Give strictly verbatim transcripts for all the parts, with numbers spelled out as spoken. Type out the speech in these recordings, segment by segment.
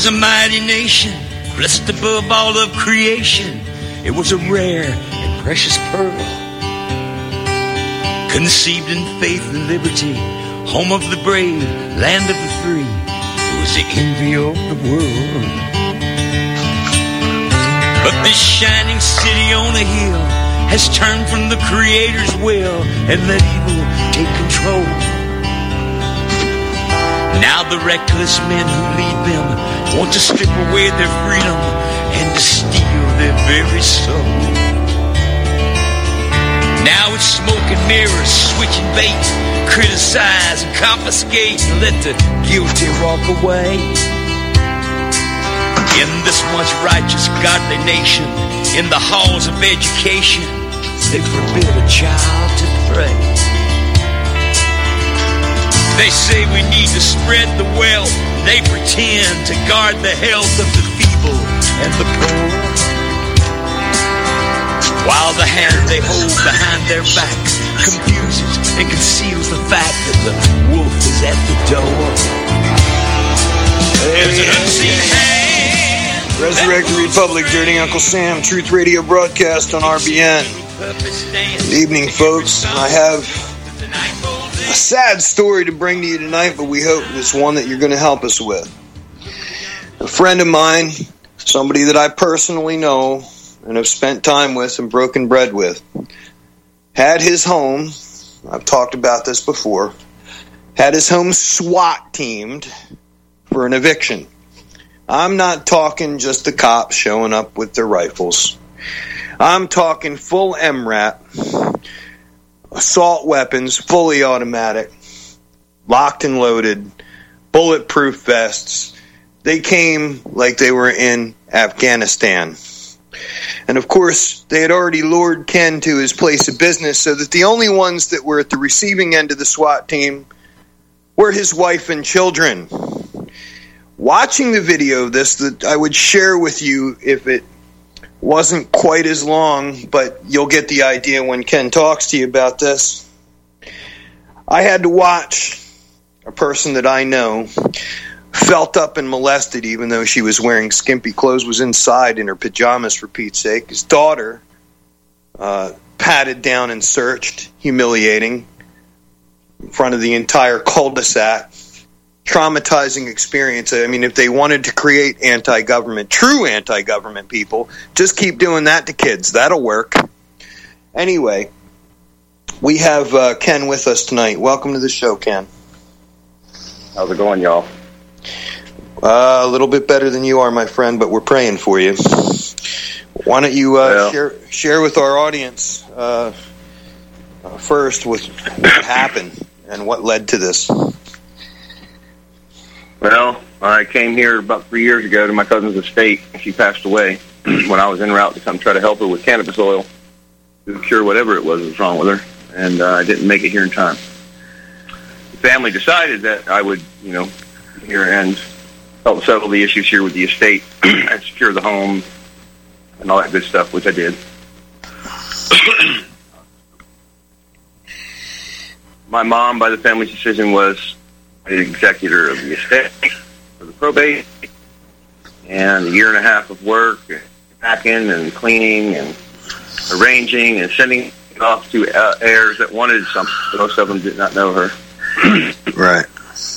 was a mighty nation, blessed above all of creation. It was a rare and precious pearl, conceived in faith and liberty, home of the brave, land of the free. It was the envy of the world. But this shining city on a hill has turned from the Creator's will and let evil take control. Now the reckless men who lead them want to strip away their freedom and to steal their very soul. Now it's smoke and mirrors, switching bait, criticize and confiscate and let the guilty walk away. In this once righteous, godly nation, in the halls of education, they forbid a child to pray. They say we need to spread the wealth. They pretend to guard the health of the feeble and the poor, while the hand they hold behind their back confuses and conceals the fact that the wolf is at the door. There's an unseen hand. Resurrect the Republic, Dirty Uncle Sam, Truth Radio broadcast on R B N. Good evening, folks. I have a sad story to bring to you tonight, but we hope it's one that you're going to help us with. A friend of mine, somebody that I personally know and have spent time with and broken bread with, had his home, I've talked about this before, had his home SWAT teamed for an eviction. I'm not talking just the cops showing up with their rifles. I'm talking full M RAP, assault weapons, fully automatic, locked and loaded, bulletproof vests. They came like they were in Afghanistan. And of course, they had already lured Ken to his place of business so that the only ones that were at the receiving end of the SWAT team were his wife and children. Watching the video of this that I would share with you if it wasn't quite as long, but you'll get the idea when Ken talks to you about this. I had to watch a person that I know felt up and molested even though she was wearing skimpy clothes, was inside in her pajamas for Pete's sake. His daughter uh, patted down and searched, humiliating, in front of the entire cul-de-sac. Traumatizing experience. I mean, if they wanted to create anti-government, true anti-government people, just keep doing that to kids. That'll work. Anyway, we have uh, Ken with us tonight. Welcome to the show, Ken. How's it going, y'all? Uh, a little bit better than you are, my friend, but we're praying for you. Why don't you uh, well, share share with our audience uh, uh, first with what happened and what led to this? Well, I came here about three years ago to my cousin's estate. She passed away when I was en route to come try to help her with cannabis oil to cure whatever it was that was wrong with her, and uh, I didn't make it here in time. The family decided that I would, you know, here and help settle the issues here with the estate and secure the home and all that good stuff, which I did. My mom, by the family's decision, was the executor of the estate for the probate, and a year and a half of work, packing and cleaning and arranging and sending it off to uh, heirs that wanted something. Most of them did not know her. Right.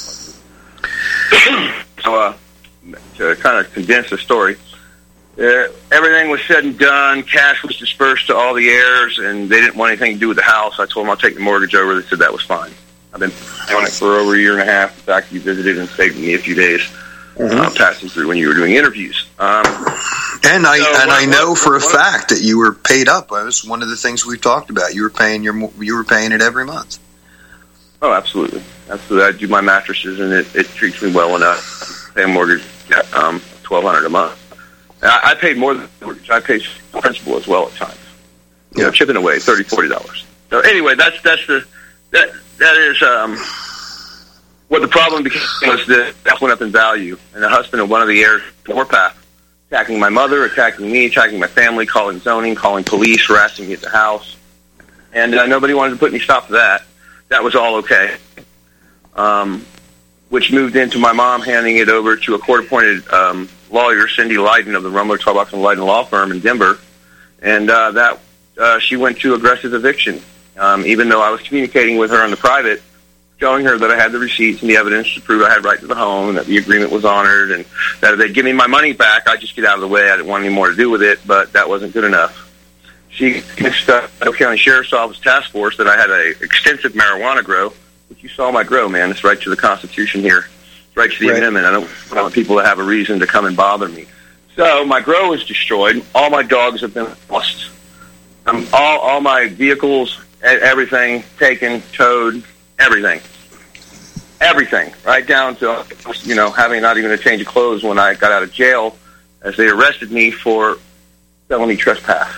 So, uh, to kind of condense the story, uh, everything was said and done. Cash was dispersed to all the heirs, and they didn't want anything to do with the house. I told them I'll take the mortgage over. They said that was fine. I've been on it for over a year and a half. In fact, you visited and stayed with me a few days, mm-hmm. uh, passing through when you were doing interviews. Um, and I so and what, I know what, for what, a fact that you were paid up. That was one of the things we talked about. You were paying your you were paying it every month. Oh, absolutely, absolutely. I do my mattresses, and it, it treats me well enough. I pay a mortgage, um, twelve hundred a month. And I, I paid more than mortgage. I paid principal as well at times. You yeah. know, chipping away thirty, forty dollars. So anyway, that's that's the that that is. Um, What the problem became was that that went up in value, and the husband of one of the heirs, Warpath, attacking my mother, attacking me, attacking my family, calling zoning, calling police, harassing me at the house, and uh, nobody wanted to put any stop to that. That was all okay. Um, which moved into my mom handing it over to a court-appointed um, lawyer, Cindy Leiden of the Rumler, Tarbox, and Leiden Law Firm in Denver. And uh, that uh, she went to aggressive eviction, um, even though I was communicating with her on the private, showing her that I had the receipts and the evidence to prove I had right to the home and that the agreement was honored and that if they'd give me my money back, I'd just get out of the way. I didn't want any more to do with it, but that wasn't good enough. She convinced the County Sheriff's Office task force that I had an extensive marijuana grow, which you saw my grow, man. It's right to the Constitution here. It's right to the right. amendment. I don't want people to have a reason to come and bother me. So my grow was destroyed. All my dogs have been lost. Um, all, all my vehicles, everything taken, towed, everything. Everything. Right down to, you know, having not even a change of clothes when I got out of jail as they arrested me for felony trespass.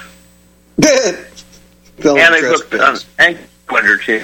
felony and they trespass. took an ankle under too.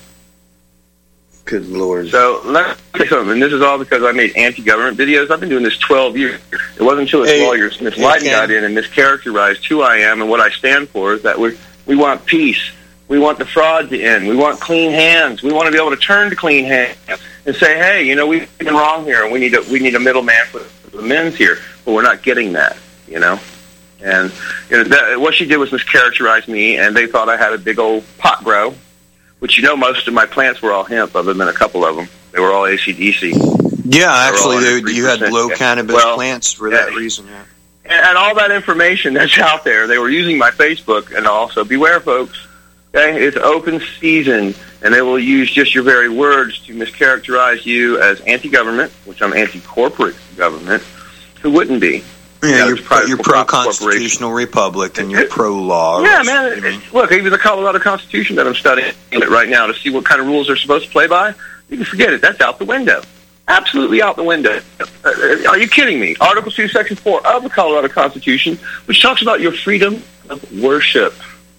Good Lord. So let me tell you something. This is all because I made anti-government videos. I've been doing this twelve years. It wasn't until this hey, lawyers, Miss Leiden, got in and mischaracterized who I am and what I stand for is that we we want peace. We want the fraud to end. We want clean hands. We want to be able to turn to clean hands and say, hey, you know, we've been wrong here, and we need a, we need a middleman for the men's here. But we're not getting that, you know. And you know, that, what she did was mischaracterize me, and they thought I had a big old pot grow, which, you know, most of my plants were all hemp, other than a couple of them. They were all A C D C. Yeah, actually, they, you had low cannabis well, plants for yeah, that reason, yeah. And, and all that information that's out there, they were using my Facebook, and also, beware, folks. Okay, it's open season, and they will use just your very words to mischaracterize you as anti-government, which I'm anti-corporate government, who wouldn't be. Yeah, yeah you're, pro, you're pro-constitutional republic, and you're pro-law. Yeah, man. It, it, look, even the Colorado Constitution that I'm studying it right now to see what kind of rules they're supposed to play by, you can forget it. That's out the window. Absolutely out the window. Uh, are you kidding me? Article two, Section four of the Colorado Constitution, which talks about your freedom of worship.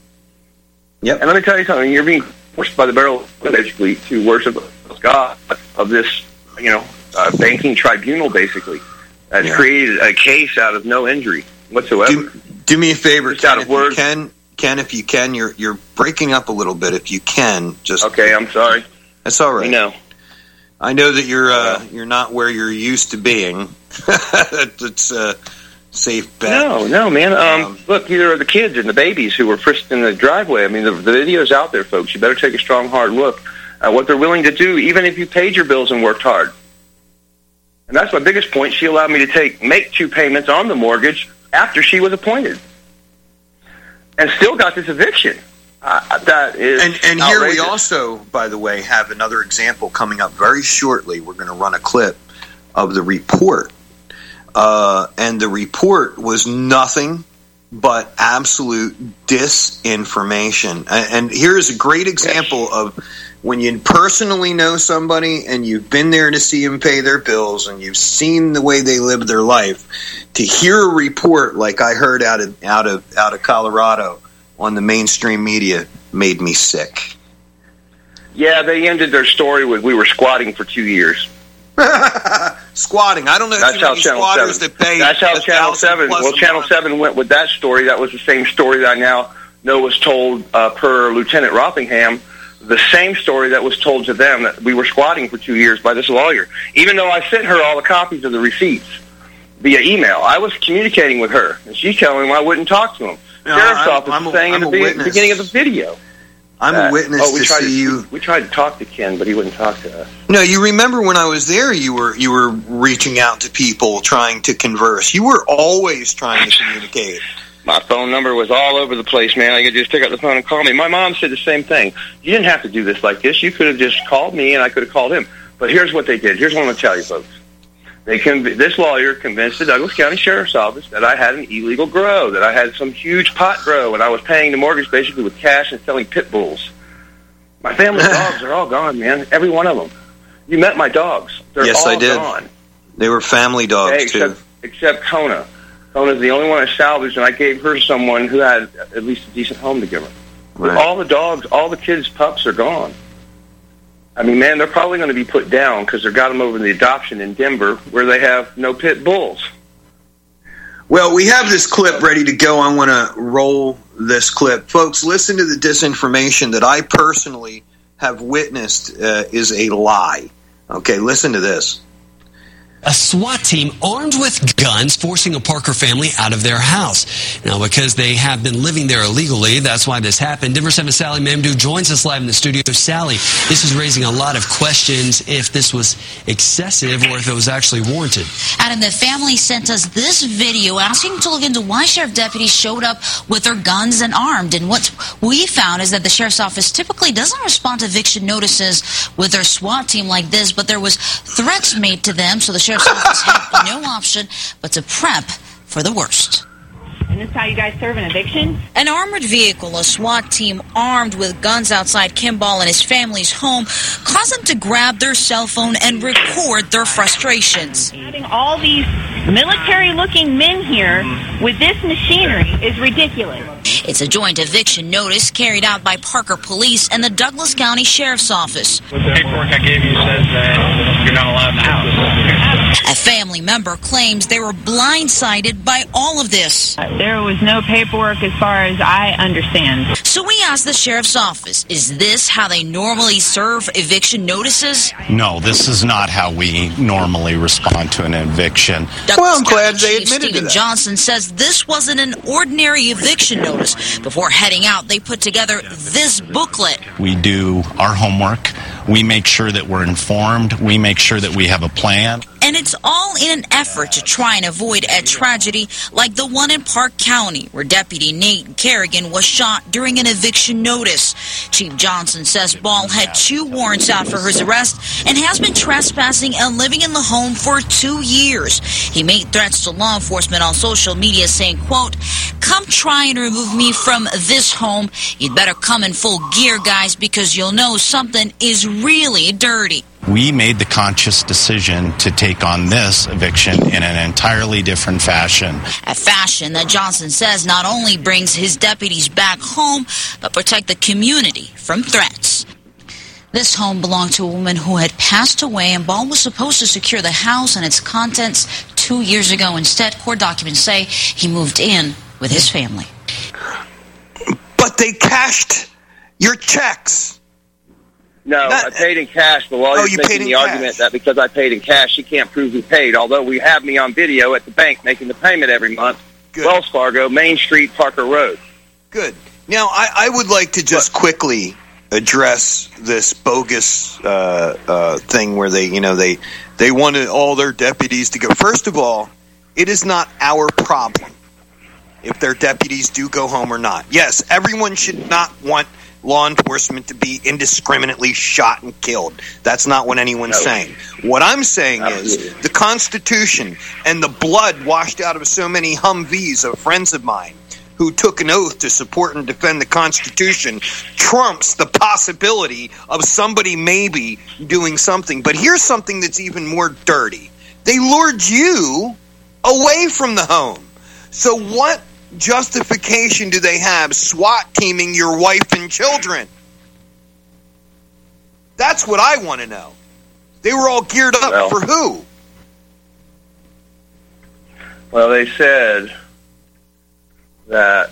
Yep. And let me tell you something. You're being forced by the barrel, basically, to worship God of this, you know, uh, banking tribunal, basically, that yeah. created a case out of no injury whatsoever. Do, do me a favor, just Ken, out of if words. you can, Ken, if you can, you're you're breaking up a little bit. If you can, just okay. I'm sorry. That's all right. I know. I know that you're uh, you're not where you're used to being. It's a safe bet. No, no, man. Um, um, look, there are the kids and the babies who were frisked in the driveway. I mean, the, the video's out there, folks. You better take a strong, hard look at what they're willing to do, even if you paid your bills and worked hard. And that's my biggest point. She allowed me to take make two payments on the mortgage after she was appointed, and still got this eviction. Uh, that is and, and here outrageous. we also, by the way, have another example coming up very shortly. We're going to run a clip of the report. Uh, and the report was nothing but absolute disinformation. And, and here's a great example yes. of when you personally know somebody and you've been there to see them pay their bills and you've seen the way they live their life, to hear a report like I heard out of out of out of Colorado on the mainstream media made me sick. Yeah, they ended their story with we were squatting for two years. Squatting. I don't know that's too many squatters seven. that pay. That's how Channel seven. Well, Channel seven went with that story. That was the same story that I now know was told uh, per Lieutenant Rothingham. The same story that was told to them that we were squatting for two years by this lawyer. Even though I sent her all the copies of the receipts via email, I was communicating with her, and she's telling him I wouldn't talk to him. No, Sheriff's I'm, office I'm a, saying I'm in the be- beginning of the video. I'm Uh, a witness oh, we to tried see to, you. We tried to talk to Ken, but he wouldn't talk to us. No, you remember when I was there, you were you were reaching out to people, trying to converse. You were always trying to communicate. My phone number was all over the place, man. I could just pick up the phone and call me. My mom said the same thing. You didn't have to do this like this. You could have just called me, and I could have called him. But here's what they did. Here's what I'm going to tell you, folks. They conv- This lawyer convinced the Douglas County Sheriff's Office that I had an illegal grow, that I had some huge pot grow, and I was paying the mortgage basically with cash and selling pit bulls. My family's dogs are all gone, man. Every one of them. You met my dogs. They're yes, all I did. Gone. They were family dogs, okay, except, too. Except Kona. Kona's the only one I salvaged, and I gave her someone who had at least a decent home to give her. Right. But all the dogs, all the kids' pups are gone. I mean, man, they're probably going to be put down because they've got them over in the adoption in Denver where they have no pit bulls. Well, we have this clip ready to go. I want to roll this clip. Folks, listen to the disinformation that I personally have witnessed uh, is a lie. Okay, listen to this. A SWAT team armed with guns forcing a Parker family out of their house. Now, because they have been living there illegally, that's why this happened. Denver seven Sally Mamdouh joins us live in the studio. Sally, this is raising a lot of questions if this was excessive or if it was actually warranted. Adam, the family sent us this video asking to look into why sheriff deputies showed up with their guns and armed. And what we found is that the sheriff's office typically doesn't respond to eviction notices with their SWAT team like this, but there was threats made to them, so the sheriff's office had no option but to prep for the worst. And this is how you guys serve an eviction? An armored vehicle, a SWAT team armed with guns outside Kimball and his family's home, caused them to grab their cell phone and record their frustrations. Having all these military-looking men here with this machinery is ridiculous. It's a joint eviction notice carried out by Parker Police and the Douglas County Sheriff's Office. The paperwork I gave you says that you're not allowed in the house. A family member claims they were blindsided by all of this. There was no paperwork as far as I understand. So we asked the Sheriff's Office, is this how they normally serve eviction notices? No, this is not how we normally respond to an eviction. Douglas well, I'm glad County they Chief admitted Stephen to that. Johnson says this wasn't an ordinary eviction notice. Before heading out, they put together this booklet. We do our homework. We make sure that we're informed. We make sure that we have a plan. And it's all in an effort to try and avoid a tragedy like the one in Park County, where Deputy Nate Kerrigan was shot during an eviction notice. Chief Johnson says Ball had two warrants out for his arrest and has been trespassing and living in the home for two years. He made threats to law enforcement on social media saying, quote, "Come try and remove me from this home. You'd better come in full gear, guys, because you'll know something is really dirty." We made the conscious decision to take on this eviction in an entirely different fashion. A fashion that Johnson says not only brings his deputies back home, but protect the community from threats. This home belonged to a woman who had passed away, and Ball was supposed to secure the house and its contents two years ago. Instead, court documents say he moved in with his family. But they cashed your checks. No, Not, I paid in cash, but while oh, you're you making the cash. argument that because I paid in cash, she can't prove who paid, although we have me on video at the bank making the payment every month. Good. Wells Fargo, Main Street, Parker Road. Good. Now, I, I would like to just quickly address this bogus uh, uh, thing where they, you know, they they wanted all their deputies to go. First of all, it is not our problem if their deputies do go home or not. Yes, everyone should not want law enforcement to be indiscriminately shot and killed. That's not what anyone's No. saying. What I'm saying Absolutely. is the Constitution and the blood washed out of so many Humvees of friends of mine who took an oath to support and defend the Constitution trumps the possibility of somebody maybe doing something. But here's something that's even more dirty. They lured you away from the home. So what justification do they have SWAT teaming your wife and children? That's what I want to know. They were all geared up Well, for who? Well, they said that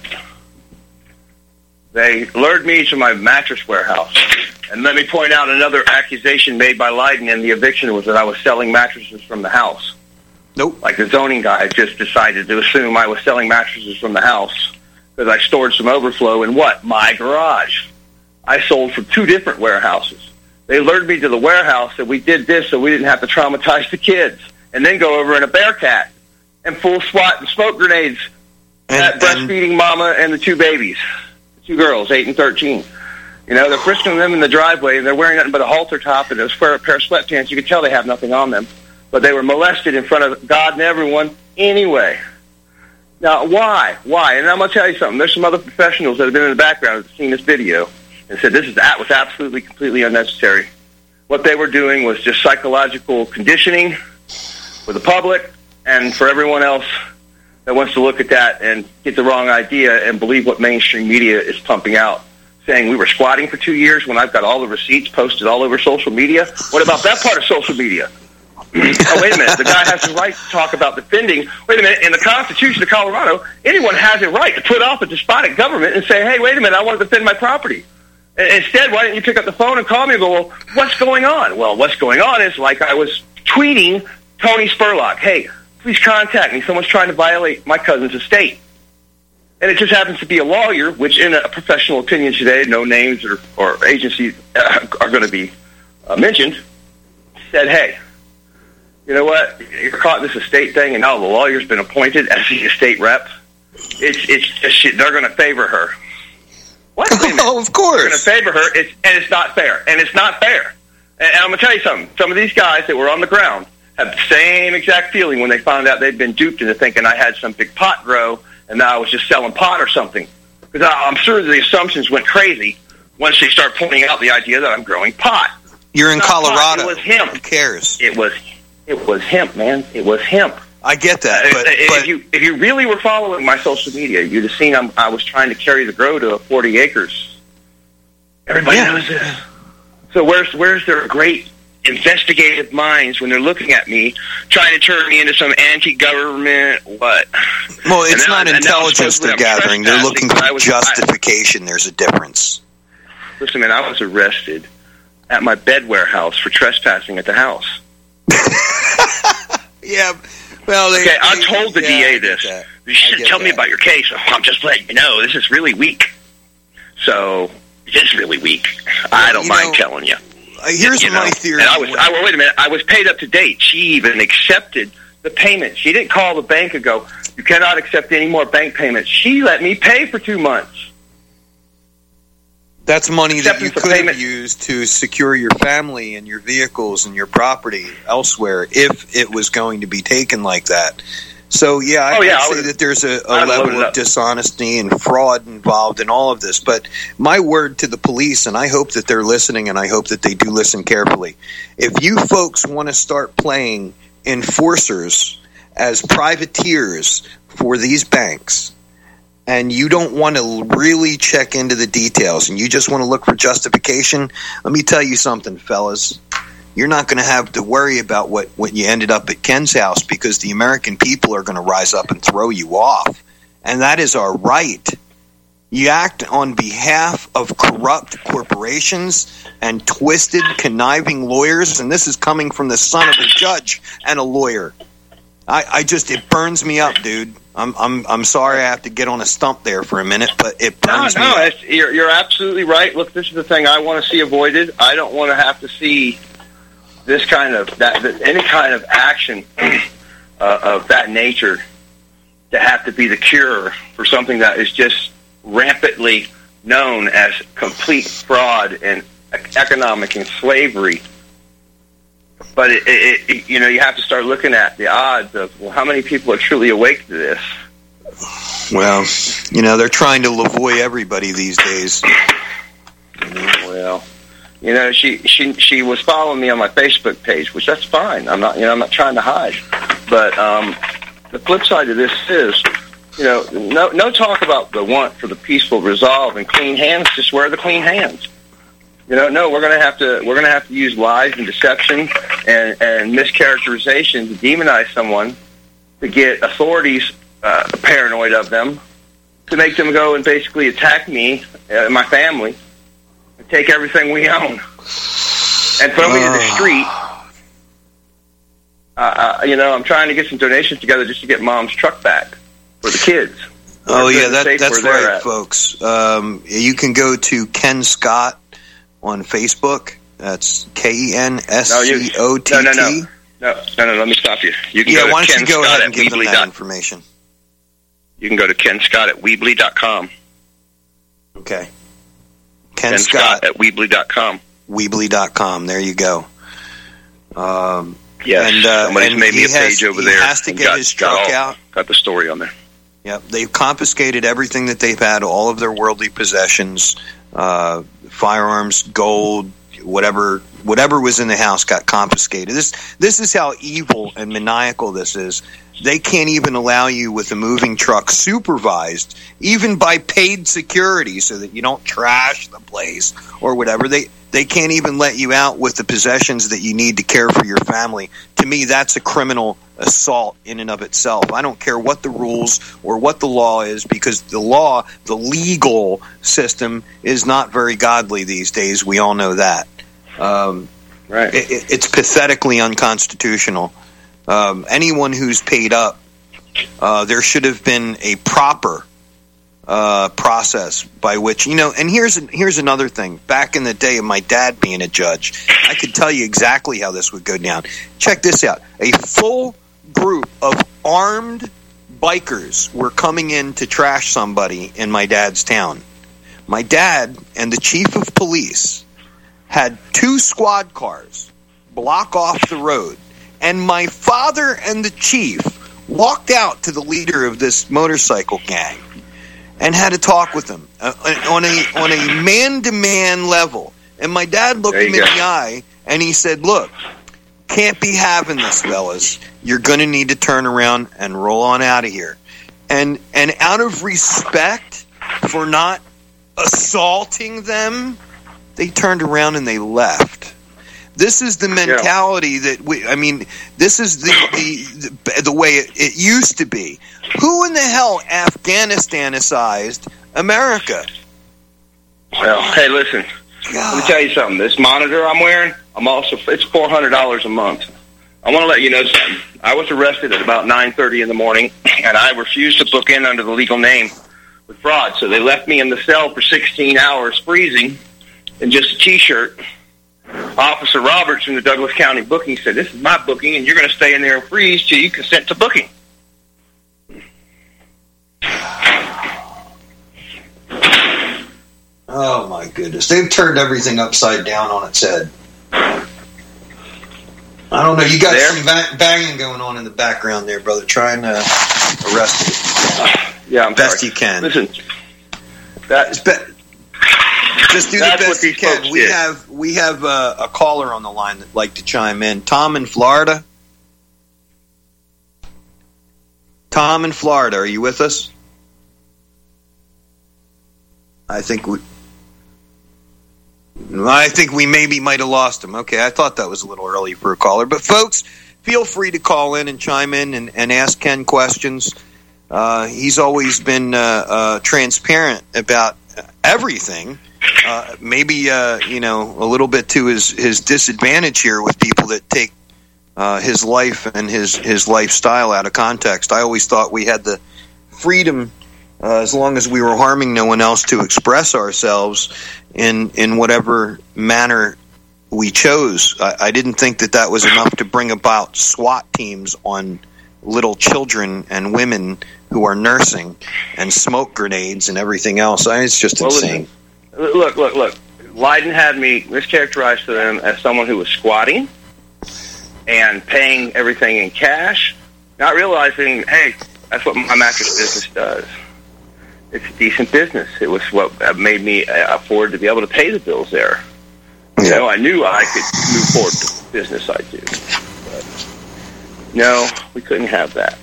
they lured me to my mattress warehouse. And let me point out another accusation made by Leiden in the eviction was that I was selling mattresses from the house. Nope. Like the zoning guy just decided to assume I was selling mattresses from the house because I stored some overflow in what? My garage. I sold from two different warehouses. They lured me to the warehouse that we did this so we didn't have to traumatize the kids and then go over in a Bearcat and full SWAT and smoke grenades And, at and breastfeeding mama and the two babies, the two girls, eight and thirteen. You know, they're frisking them in the driveway and they're wearing nothing but a halter top and a square pair of sweatpants. You can tell they have nothing on them. But they were molested in front of God and everyone anyway. Now, why? Why? And I'm going to tell you something. There's some other professionals that have been in the background that have seen this video and said this is that was absolutely, completely unnecessary. What they were doing was just psychological conditioning for the public and for everyone else that wants to look at that and get the wrong idea and believe what mainstream media is pumping out, saying we were squatting for two years when I've got all the receipts posted all over social media. What about that part of social media? Oh, wait a minute. The guy has the right to talk about defending. Wait a minute. In the Constitution of Colorado, anyone has a right to put off a despotic government and say, hey, wait a minute, I want to defend my property. Instead, why didn't you pick up the phone and call me and go, well, what's going on? Well, what's going on is like I was tweeting Tony Spurlock, hey, please contact me. Someone's trying to violate my cousin's estate. And it just happens to be a lawyer, which in a professional opinion today, no names or, or agencies uh, are going to be uh, mentioned, said, hey, you know what? You're caught in this estate thing, and now the lawyer's been appointed as the estate rep. It's it's just shit. They're going to favor her. What? Oh, of course. They're going to favor her, it's, and it's not fair. And it's not fair. And, and I'm going to tell you something. Some of these guys that were on the ground had the same exact feeling when they found out they'd been duped into thinking I had some big pot grow, and now I was just selling pot or something. Because I'm sure the assumptions went crazy once they start pointing out the idea that I'm growing pot. You're in Colorado. Pot. It was hemp. Who cares? It was It was hemp, man. It was hemp. I get that, Uh, but, if but you if you really were following my social media, you'd have seen I'm, I was trying to carry the grow to forty acres. Everybody Yeah. knows this. So where's where's their great investigative minds when they're looking at me, trying to turn me into some anti-government what? well, it's And now- not and now intelligence supposedly they're I'm gathering. They're looking for I was- justification. There's a difference. I, listen, man, I was arrested at my bed warehouse for trespassing at the house. Yeah. Well, they, Okay, I they- told the yeah, D I A get this. that. You I should get tell me that. about your case. I'm just letting you know, this is really weak. So, it's really weak. I don't you mind know, telling you. Uh, here's You my know? theory. And I was, I, well, wait a minute, I was paid up to date. She even accepted the payment. She didn't call the bank and go, you cannot accept any more bank payments. She let me pay for two months. That's money that you Acceptance of could have payment. used to secure your family and your vehicles and your property elsewhere if it was going to be taken like that. So, yeah, I Oh, yeah, would I say would've- that there's a, a I'd have loaded level up. of dishonesty and fraud involved in all of this. But my word to the police, and I hope that they're listening, and I hope that they do listen carefully. If you folks want to start playing enforcers as privateers for these banks, and you don't want to really check into the details and you just want to look for justification, let me tell you something, fellas. You're not going to have to worry about what, what you ended up at Ken's house, because the American people are going to rise up and throw you off. And that is our right. You act on behalf of corrupt corporations and twisted, conniving lawyers, and this is coming from the son of a judge and a lawyer. I, I just, it burns me up, dude. I'm I'm I'm sorry I have to get on a stump there for a minute, but it No, burns no, me up. it's, you're, you're absolutely right. Look, this is the thing I want to see avoided. I don't want to have to see this kind of, that, that any kind of action uh, of that nature to have to be the cure for something that is just rampantly known as complete fraud and economic and slavery. But it, it, it, you know, you have to start looking at the odds of, well, how many people are truly awake to this? Well, you know, they're trying to lavoy everybody these days. Well, you know, she she she was following me on my Facebook page, which that's fine. I'm not, you know, I'm not trying to hide. But um, the flip side of this is, you know, no no talk about the want for the peaceful resolve and clean hands. Just wear the clean hands. You know, no, we're going to have to we're going to have to use lies and deception and and mischaracterization to demonize someone, to get authorities uh, paranoid of them, to make them go and basically attack me and my family, and take everything we own, and throw me to the street. Uh, uh, you know, I'm trying to get some donations together just to get Mom's truck back for the kids. Oh, We're yeah, good that, and safe that's where they're right, at. folks. Um, you can go to Ken Scott on Facebook. That's K E N S C O T T. No, no, no. No, no, no, let me stop you. You can Yeah, go to why don't Ken you go Scott ahead at and give them Weebly that dot- information. You can go to Ken Scott at Weebly dot com. Okay. Ken, Ken Scott, Scott at Weebly dot com. Weebly dot com. There you go. Um, Yes, and, uh, somebody's and made me he a page has, over he there. has to and get got, his got truck all- out. Got the story on there. Yep, they've confiscated everything that they've had, all of their worldly possessions, uh, firearms, gold, whatever whatever was in the house got confiscated. This this is how evil and maniacal this is. They can't even allow you with a moving truck supervised, even by paid security, so that you don't trash the place or whatever. They they can't even let you out with the possessions that you need to care for your family. To me, that's a criminal assault in and of itself. I don't care what the rules or what the law is, because the law, the legal system, is not very godly these days. We all know that. Um, right. It, it's pathetically unconstitutional. Um, anyone who's paid up, uh, there should have been a proper uh, process by which, you know, and here's here's another thing. Back in the day of my dad being a judge, I could tell you exactly how this would go down. Check this out. A full group of armed bikers were coming in to trash somebody in my dad's town. My dad and the chief of police had two squad cars block off the road, and my father and the chief walked out to the leader of this motorcycle gang and had a talk with him uh, on a on a man-to-man level. And my dad looked him in the eye and he said, "Look, can't be having this, fellas. You're going to need to turn around and roll on out of here." And and out of respect for not assaulting them, they turned around and they left. This is the mentality yeah. that we, I mean, this is the the, the, the way it, it used to be. Who in the hell Afghanistan-icized America? Well, hey, listen. God. Let me tell you something. This monitor I'm wearing, I'm also, it's four hundred dollars a month. I want to let you know something. I was arrested at about nine thirty in the morning, and I refused to book in under the legal name with fraud. So they left me in the cell for sixteen hours freezing in just a T-shirt. Officer Roberts from the Douglas County booking said, "This is my booking, and you're going to stay in there and freeze till you consent to booking." Oh, my goodness. They've turned everything upside down on its head. I don't know. You got there? some ba- banging going on in the background there, brother. Trying to arrest it. Yeah, I'm Best sorry. you can. Listen, that, be- just do the best you can. We did. have we have uh, a caller on the line that'd like to chime in. Tom in Florida. Tom in Florida, are you with us? I think we... I think we maybe might have lost him. Okay, I thought that was a little early for a caller. But folks, feel free to call in and chime in and, and ask Ken questions. Uh, he's always been uh, uh, transparent about everything. Uh, maybe, uh, you know, a little bit to his, his disadvantage here with people that take uh, his life and his, his lifestyle out of context. I always thought we had the freedom, uh, as long as we were harming no one else, to express ourselves in in whatever manner we chose. I, I didn't think that that was enough to bring about SWAT teams on little children and women who are nursing, and smoke grenades and everything else. I, it's just well, insane. Listen, look, look, look. Leiden had me mischaracterized to them as someone who was squatting and paying everything in cash, not realizing, hey, that's what my mattress business does. It's a decent business. It was what made me afford to be able to pay the bills there. You yeah. know, I knew I could move forward with the business I do. But no, we couldn't have that.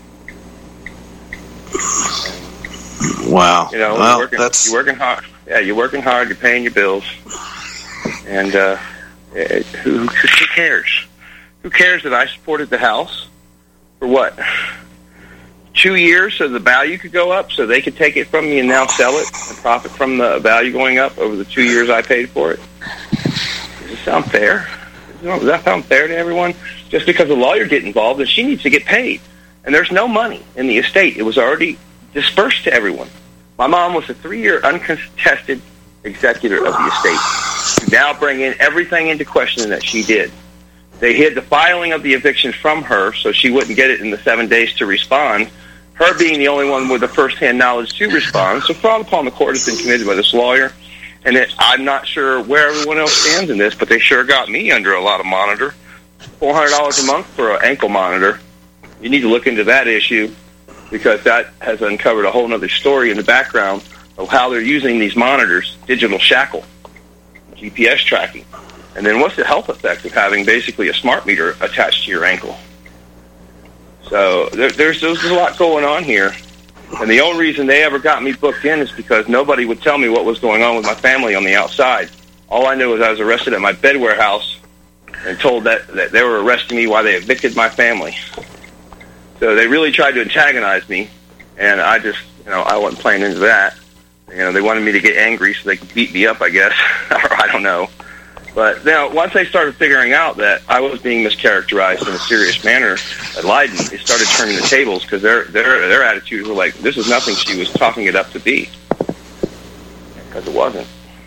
Wow. You know, well, you're, working, that's... you're working hard. Yeah, you're working hard. You're paying your bills. And uh, it, who, who cares? Who cares that I supported the house? For what? Two years so the value could go up, so they could take it from me and now sell it and profit from the value going up over the two years I paid for it. Does it sound fair? Does that sound fair to everyone? Just because a lawyer get involved, and she needs to get paid. And there's no money in the estate. It was already dispersed to everyone. My mom was a three-year uncontested executor of the estate. Now bring in everything into question that she did. They hid the filing of the eviction from her so she wouldn't get it in the seven days to respond, her being the only one with the first-hand knowledge to respond. So fraud upon the court has been committed by this lawyer. And it, I'm not sure where everyone else stands in this, but they sure got me under a lot of monitor. four hundred dollars a month for an ankle monitor. You need to look into that issue, because that has uncovered a whole other story in the background of how they're using these monitors, digital shackle, G P S tracking. And then what's the health effect of having basically a smart meter attached to your ankle? So there, there's, there's a lot going on here. And the only reason they ever got me booked in is because nobody would tell me what was going on with my family on the outside. All I knew was I was arrested at my bed warehouse and told that, that they were arresting me while they evicted my family. So they really tried to antagonize me, and I just, you know, I wasn't playing into that. You know, they wanted me to get angry so they could beat me up, I guess, or I don't know. But now, once they started figuring out that I was being mischaracterized in a serious manner at Leiden, they started turning the tables because their their their attitudes were like, "This is nothing she was talking it up to be," because it wasn't.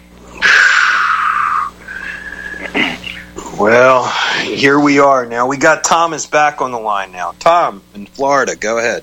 Well, here we are now. We got Thomas back on the line now. Tom in Florida, go ahead.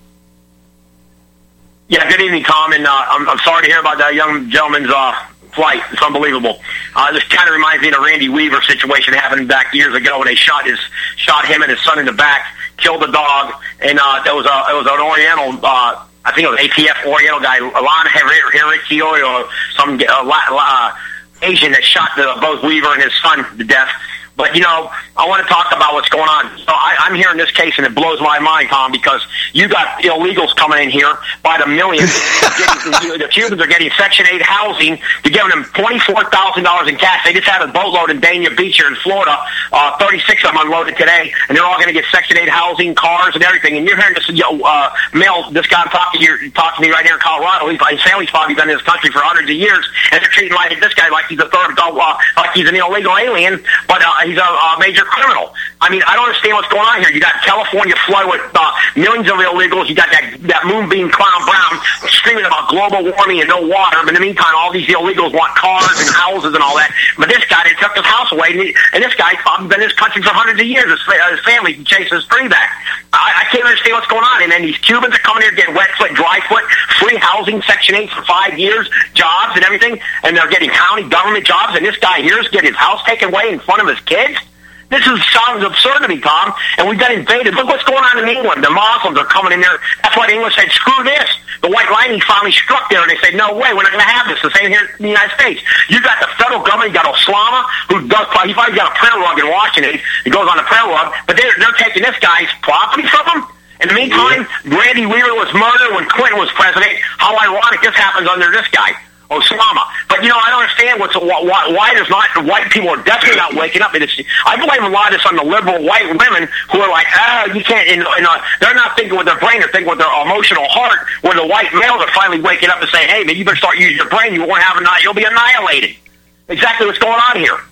Yeah, good evening, Tom. And uh, I'm, I'm sorry to hear about that young gentleman's uh, flight. It's unbelievable. Uh, this kind of reminds me of the Randy Weaver situation happened back years ago when they shot his shot him and his son in the back, killed the dog, and uh, there was a it was an Oriental. Uh, I think it was an A T F Oriental guy, Alon Herricio, or some uh, uh, Asian that shot the, both Weaver and his son to death. But, you know, I want to talk about what's going on. So I, I'm hearing this case, and it blows my mind, Tom, because you got illegals coming in here by the millions. getting, the Cubans are getting Section eight housing. You're giving them twenty-four thousand dollars in cash. They just had a boatload in Dania Beach here in Florida, uh, thirty-six of them unloaded today, and they're all going to get Section eight housing, cars, and everything. And you're hearing this uh, male, this guy talking to, you, talking to me right here in Colorado. He's, his family's probably been in this country for hundreds of years, and they're treating like this guy like he's a third, uh, like he's an illegal alien, but uh, he's a, a major criminal. I mean, I don't understand what's going on here. You got California flooded with uh, millions of illegals. You got that that moonbeam clown Brown screaming about global warming and no water. But in the meantime, all these illegals want cars and houses and all that. But this guy, they took his house away, and, he, and this guy's probably been in this country for hundreds of years. His, his family chases his tree back. I, I can't understand what's going on. And then these Cubans are coming here getting wet foot, dry foot, free housing, Section eight for five years, jobs and everything, and they're getting county government jobs. And this guy here is getting his house taken away in front of his kids. This is, sounds absurd to me, Tom, and we've been invaded. Look what's going on in England. The Muslims are coming in there. That's why the English said, screw this. The White Lightning finally struck there, and they said, no way, we're not going to have this. The same here in the United States. You got the federal government, you got Osama, who does, he probably got a prayer rug in Washington. He goes on the prayer rug, but they're, they're taking this guy's property from him. In the meantime, Randy Weaver was murdered when Clinton was president. How ironic this happens under this guy, Osama. But, you know, I don't understand what's, why, why there's not, white people are definitely not waking up. And it's, I blame a lot of this on the liberal white women who are like, ah, oh, you can't, and, and, uh, they're not thinking with their brain, they're thinking with their emotional heart, where the white males are finally waking up and saying, hey, man, you better start using your brain, you won't have a, you'll be annihilated. Exactly what's going on here.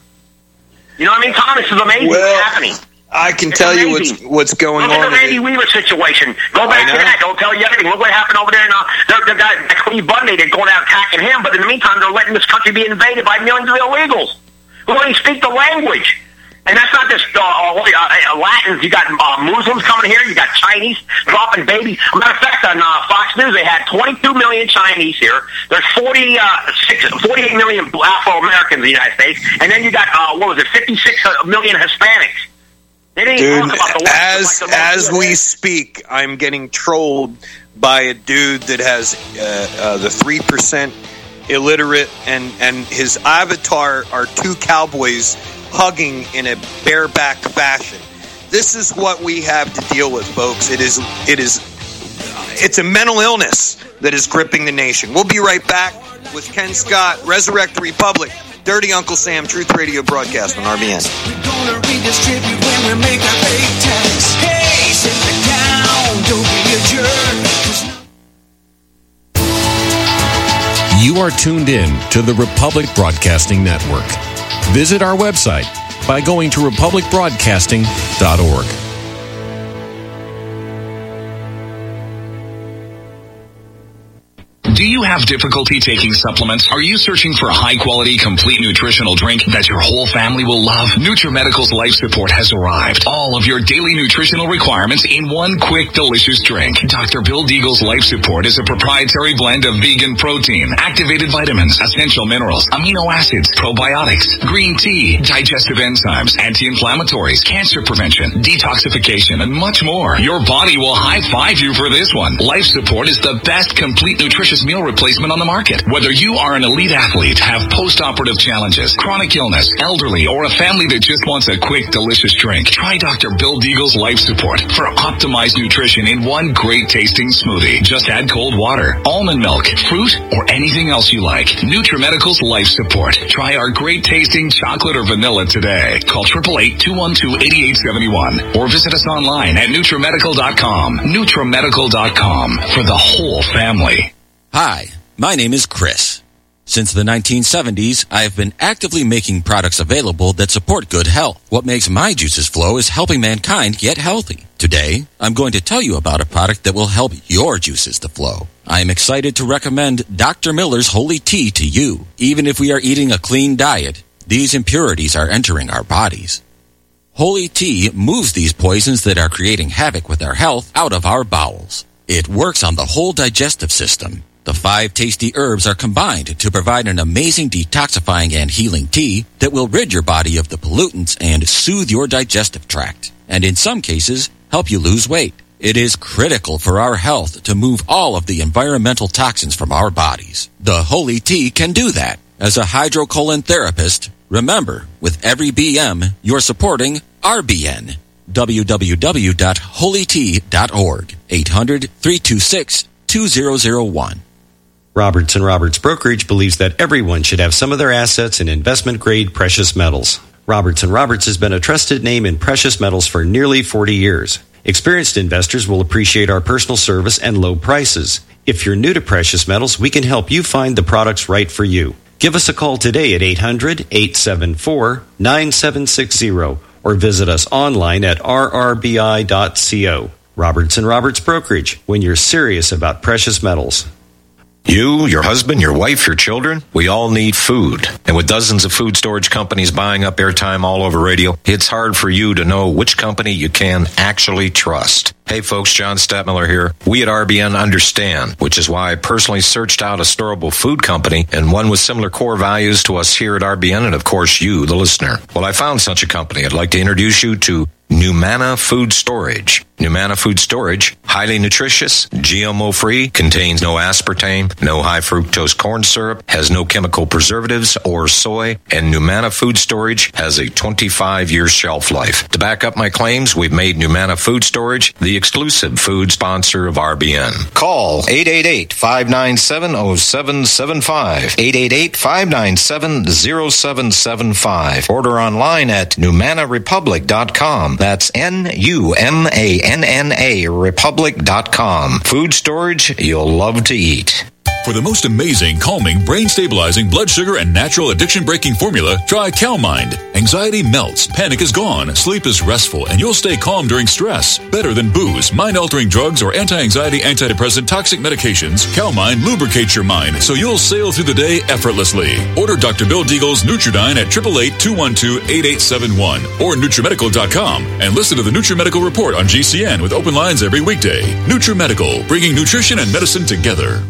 You know what I mean, Tom? This is amazing well, what's happening. I can it's tell amazing. you what's what's going Look on. Look at the Randy Weaver situation. Go back to that. Don't tell you everything. Look what happened over there in uh, the, the guy, Cleve Bundy. They're going out attacking him, but in the meantime, they're letting this country be invaded by millions of illegals who don't even speak the language. And that's not just uh, uh, Latins. You got uh, Muslims coming here. You got Chinese dropping babies. As a matter of fact, on uh, Fox News, they had twenty-two million Chinese here. There's forty-six, forty-eight million Afro-Americans in the United States. And then you got, uh, what was it, fifty-six million Hispanics. Dude, as as we speak, I'm getting trolled by a dude that has uh, uh, the three percent illiterate, and, and his avatar are two cowboys hugging in a bareback fashion. This is what we have to deal with, folks. It is it is it's a mental illness that is gripping the nation. We'll be right back with Ken Scott, Resurrect the Republic. Dirty Uncle Sam, Truth Radio broadcast on R B N. We're gonna redistribute when we make our pay tax. Hey, sit down, don't be a jerk. You are tuned in to the Republic Broadcasting Network. Visit our website by going to republic broadcasting dot org. Do you have difficulty taking supplements? Are you searching for a high-quality, complete nutritional drink that your whole family will love? NutriMedical's Life Support has arrived. All of your daily nutritional requirements in one quick, delicious drink. Doctor Bill Deagle's Life Support is a proprietary blend of vegan protein, activated vitamins, essential minerals, amino acids, probiotics, green tea, digestive enzymes, anti-inflammatories, cancer prevention, detoxification, and much more. Your body will high-five you for this one. Life Support is the best complete nutritious fastest meal replacement on the market. Whether you are an elite athlete, have post-operative challenges, chronic illness, elderly, or a family that just wants a quick, delicious drink, try Doctor Bill Deagle's Life Support for optimized nutrition in one great tasting smoothie. Just add cold water, almond milk, fruit, or anything else you like. NutriMedical's Life Support. Try our great tasting chocolate or vanilla today. Call eight eight eight, two one two, eight eight seven one or visit us online at NutriMedical dot com. NutriMedical dot com for the whole family. Hi, my name is Chris. Since the nineteen seventies, I have been actively making products available that support good health. What makes my juices flow is helping mankind get healthy. Today, I'm going to tell you about a product that will help your juices to flow. I am excited to recommend Doctor Miller's Holy Tea to you. Even if we are eating a clean diet, these impurities are entering our bodies. Holy Tea moves these poisons that are creating havoc with our health out of our bowels. It works on the whole digestive system. The five tasty herbs are combined to provide an amazing detoxifying and healing tea that will rid your body of the pollutants and soothe your digestive tract, and in some cases, help you lose weight. It is critical for our health to move all of the environmental toxins from our bodies. The Holy Tea can do that. As a hydrocolon therapist, remember, with every B M, you're supporting R B N. w w w dot holy tea dot org. eight hundred, three two six, two zero zero one. Roberts and Roberts Brokerage believes that everyone should have some of their assets in investment-grade precious metals. Roberts and Roberts has been a trusted name in precious metals for nearly forty years. Experienced investors will appreciate our personal service and low prices. If you're new to precious metals, we can help you find the products right for you. Give us a call today at eight hundred, eight seven four, nine seven six zero or visit us online at r r b i dot co. Roberts and Roberts Brokerage, when you're serious about precious metals. You, your husband, your wife, your children, we all need food. And with dozens of food storage companies buying up airtime all over radio, it's hard for you to know which company you can actually trust. Hey folks, John Stadtmiller here. We at R B N understand, which is why I personally searched out a storable food company and one with similar core values to us here at R B N and of course you, the listener. Well, I found such a company. I'd like to introduce you to Numana Food Storage. Numana Food Storage, highly nutritious, G M O-free, contains no aspartame, no high fructose corn syrup, has no chemical preservatives or soy, and Numana Food Storage has a twenty-five year shelf life. To back up my claims, we've made Numana Food Storage the exclusive food sponsor of R B N. Call eight eight eight, five nine seven, zero seven seven five, eight eight eight, five nine seven, zero seven seven five. Order online at numana republic dot com. That's N U M A N N A republic dot com. Food storage you'll love to eat. For the most amazing, calming, brain-stabilizing, blood sugar, and natural addiction-breaking formula, try CalMind. Anxiety melts, panic is gone, sleep is restful, and you'll stay calm during stress. Better than booze, mind-altering drugs, or anti-anxiety, antidepressant, toxic medications, CalMind lubricates your mind so you'll sail through the day effortlessly. Order Doctor Bill Deagle's Nutridyne at eight eight eight, two one two, eight eight seven one or NutriMedical dot com and listen to the NutriMedical Report on G C N with open lines every weekday. NutriMedical, bringing nutrition and medicine together.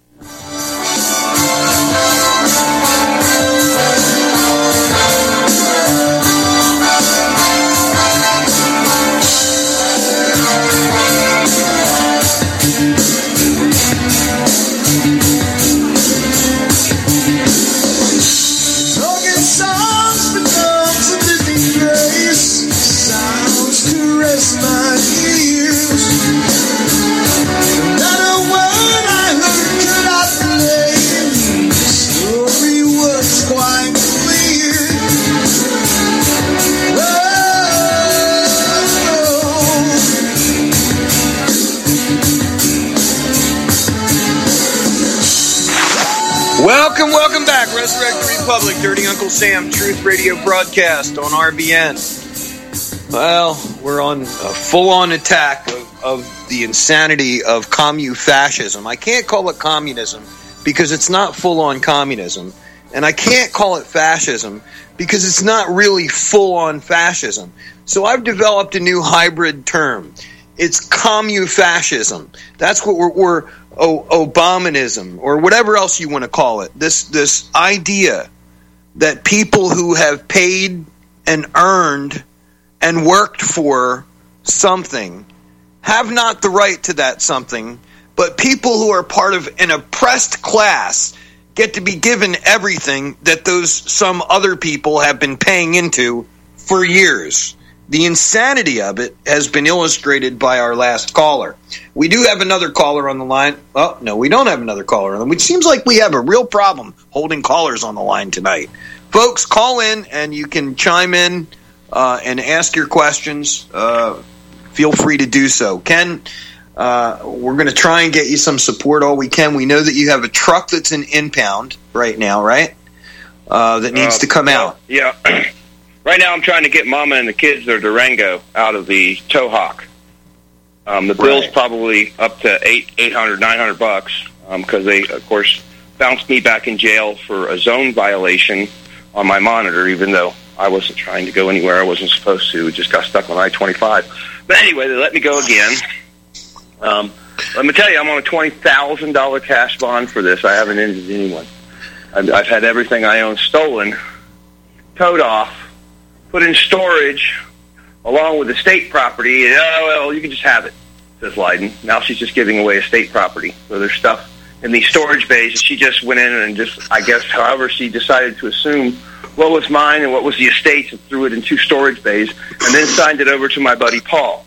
Welcome, welcome back. Resurrect the Republic, Dirty Uncle Sam, Truth Radio broadcast on R B N. Well, we're on a full-on attack of, of the insanity of commu-fascism. I can't call it communism because it's not full-on communism. And I can't call it fascism because it's not really full-on fascism. So I've developed a new hybrid term. It's commu-fascism. That's what we're... we're O- Obamanism, or whatever else you want to call it. This this idea that people who have paid and earned and worked for something have not the right to that something but people who are part of an oppressed class get to be given everything that those some other people have been paying into for years. The insanity of it has been illustrated by our last caller. We do have another caller on the line. Oh, no, we don't have another caller on the line. It seems like we have a real problem holding callers on the line tonight. Folks, call in and you can chime in uh, and ask your questions. Uh, feel free to do so. Ken, uh, we're going to try and get you some support all we can. We know that you have a truck that's in impound right now, right? Uh, that needs uh, to come well, out. Yeah. Right now I'm trying to get Mama and the kids, their Durango, out of the tow hawk. Um, the bill's Right. probably up to eight, eight hundred, nine hundred bucks because um, they, of course, bounced me back in jail for a zone violation on my monitor, even though I wasn't trying to go anywhere I wasn't supposed to. Just got stuck on I twenty-five. But anyway, they let me go again. Um, let me tell you, I'm on a twenty thousand dollars cash bond for this. I haven't injured anyone. I've, I've had everything I own stolen, towed off, put in storage, along with the state property. And, oh, well, you can just have it, says Leiden. Now she's just giving away estate property. So there's stuff in these storage bays that she just went in and just, I guess, however she decided to assume what was mine and what was the estate's and threw it in two storage bays and then signed it over to my buddy Paul.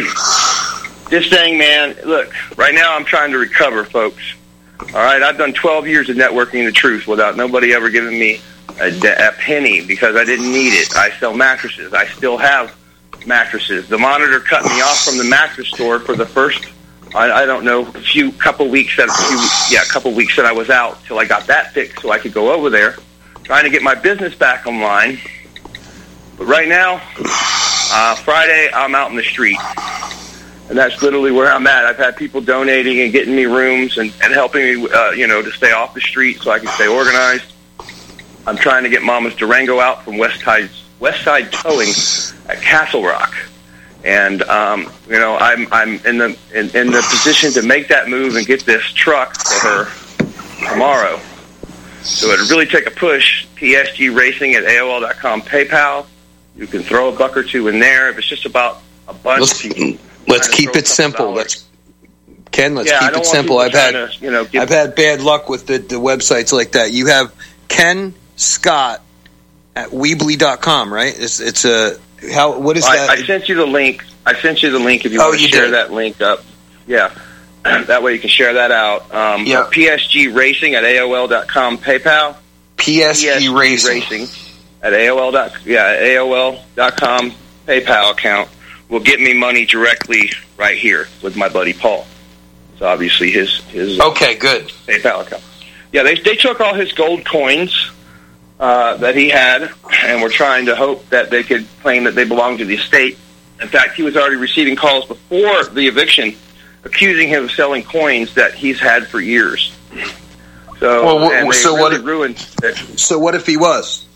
This thing, man, look, right now I'm trying to recover, folks. All right, I've done twelve years of networking the truth without nobody ever giving me a, a penny because I didn't need it. I sell mattresses. I still have mattresses. The monitor cut me off from the mattress store for the first, I, I don't know, a few couple weeks that, few, yeah, a couple weeks that I was out till I got that fixed so I could go over there, trying to get my business back online. But right now, uh, Friday, I'm out in the street. And that's literally where I'm at. I've had people donating and getting me rooms and, and helping me, uh, you know, to stay off the street so I can stay organized. I'm trying to get Mama's Durango out from West Side, West Side Towing at Castle Rock. And, um, you know, I'm I'm in the in, in the position to make that move and get this truck for her tomorrow. So it'd really take a push. P S G Racing at A O L dot com, PayPal. You can throw a buck or two in there. If it's just about a bunch, Let's, you can let's keep it simple. Let's Ken, let's yeah, keep it simple. I've had to, you know, give, I've had bad luck with the, the websites like that. You have Ken Scott at Weebly dot com, right? It's it's a how what is I, that? I sent you the link. I sent you the link if you oh, want to you share did. that link up. Yeah. That way you can share that out. Um, yeah. P S G Racing at A O L dot com, PayPal. P S G, P S G Racing. Racing at A O L. Yeah, A O L dot com PayPal account will get me money directly right here with my buddy Paul. So obviously his his okay, good PayPal account. Yeah, they they took all his gold coins uh, that he had, and we're trying to hope that they could claim that they belong to the estate. In fact, he was already receiving calls before the eviction, accusing him of selling coins that he's had for years. So, well, and so really what? If, ruined it. So what if he was?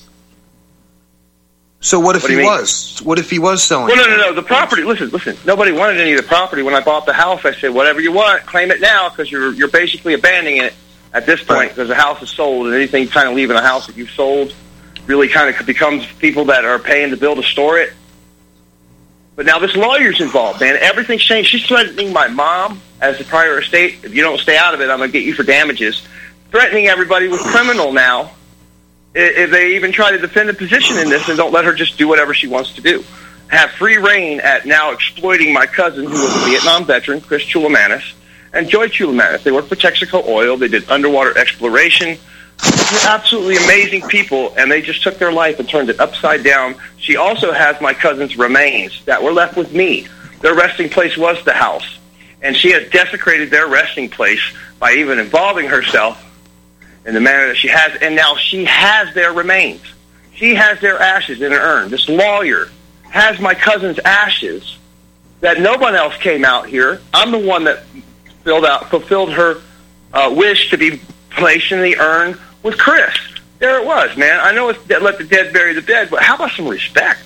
So what if what he mean? was? What if he was selling? Well, no, no, no. The property. Listen, listen. Nobody wanted any of the property when I bought the house. I said, whatever you want, claim it now, because you're you're basically abandoning it at this point because the house is sold, and anything kind of leaving a house that you've sold really kind of becomes people that are paying the bill to store it. But now this lawyer's involved, man. Everything's changed. She's threatening my mom as the prior estate. If you don't stay out of it, I'm going to get you for damages. Threatening everybody with criminal now. If they even try to defend the position in this and don't let her just do whatever she wants to do. Have free reign at now exploiting my cousin, who was a Vietnam veteran, Chris Chulamanis, and Joy Chulamanis. They work for Texaco Oil. They did underwater exploration. They're absolutely amazing people, and they just took their life and turned it upside down. She also has my cousin's remains that were left with me. Their resting place was the house, and she has desecrated their resting place by even involving herself in the manner that she has, and now she has their remains. She has their ashes in an urn. This lawyer has my cousin's ashes that no one else came out here. I'm the one that filled out, fulfilled her uh, wish to be placed in the urn with Chris. There it was, man. I know it's let the dead bury the dead, but how about some respect?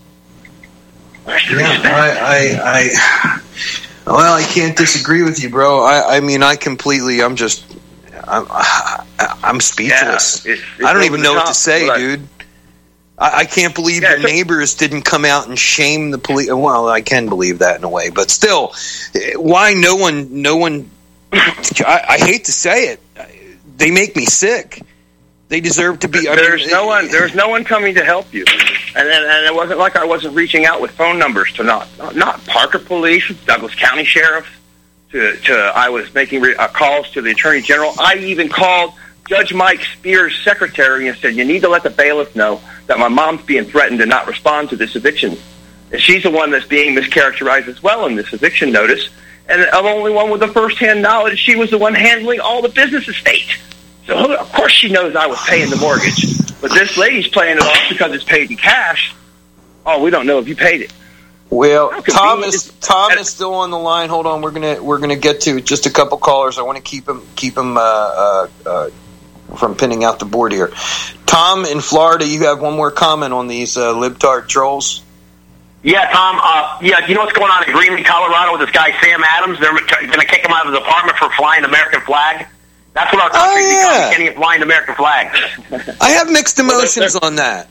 Where's the yeah, respect? I, I, I, well, I can't disagree with you, bro. I, I mean, I completely, I'm just, I'm, I'm speechless. Yeah, it's, it's I don't even know top, what to say, I, dude. I, I can't believe yeah, the neighbors didn't come out and shame the police. Well, I can believe that in a way, but still, why no one, no one I, I hate to say it, they make me sick. They deserve to be. I There's mean, no one. There's no one coming to help you, and, and and it wasn't like I wasn't reaching out with phone numbers to not not Parker Police, Douglas County Sheriff, to to I was making re- uh, calls to the Attorney General. I even called Judge Mike Spears' secretary and said, "You need to let the bailiff know that my mom's being threatened to not respond to this eviction." And she's the one that's being mischaracterized as well in this eviction notice. And I'm the only one with the first-hand knowledge. She was the one handling all the business estate. So, of course, she knows I was paying the mortgage. But this lady's playing it off because it's paid in cash. Oh, we don't know if you paid it. Well, Tom is Tom is still on the line. Hold on, we're gonna we're gonna get to just a couple callers. I want to keep him keep him uh, uh, uh, from pinning out the board here. Tom in Florida, you have one more comment on these uh, libtard trolls. Yeah, Tom. Uh, yeah, you know what's going on in Greenlee, Colorado, with this guy Sam Adams? They're going to kick him out of his apartment for flying the American flag. That's what our country oh, yeah. becomes, getting flying the American flag. I have mixed emotions on that.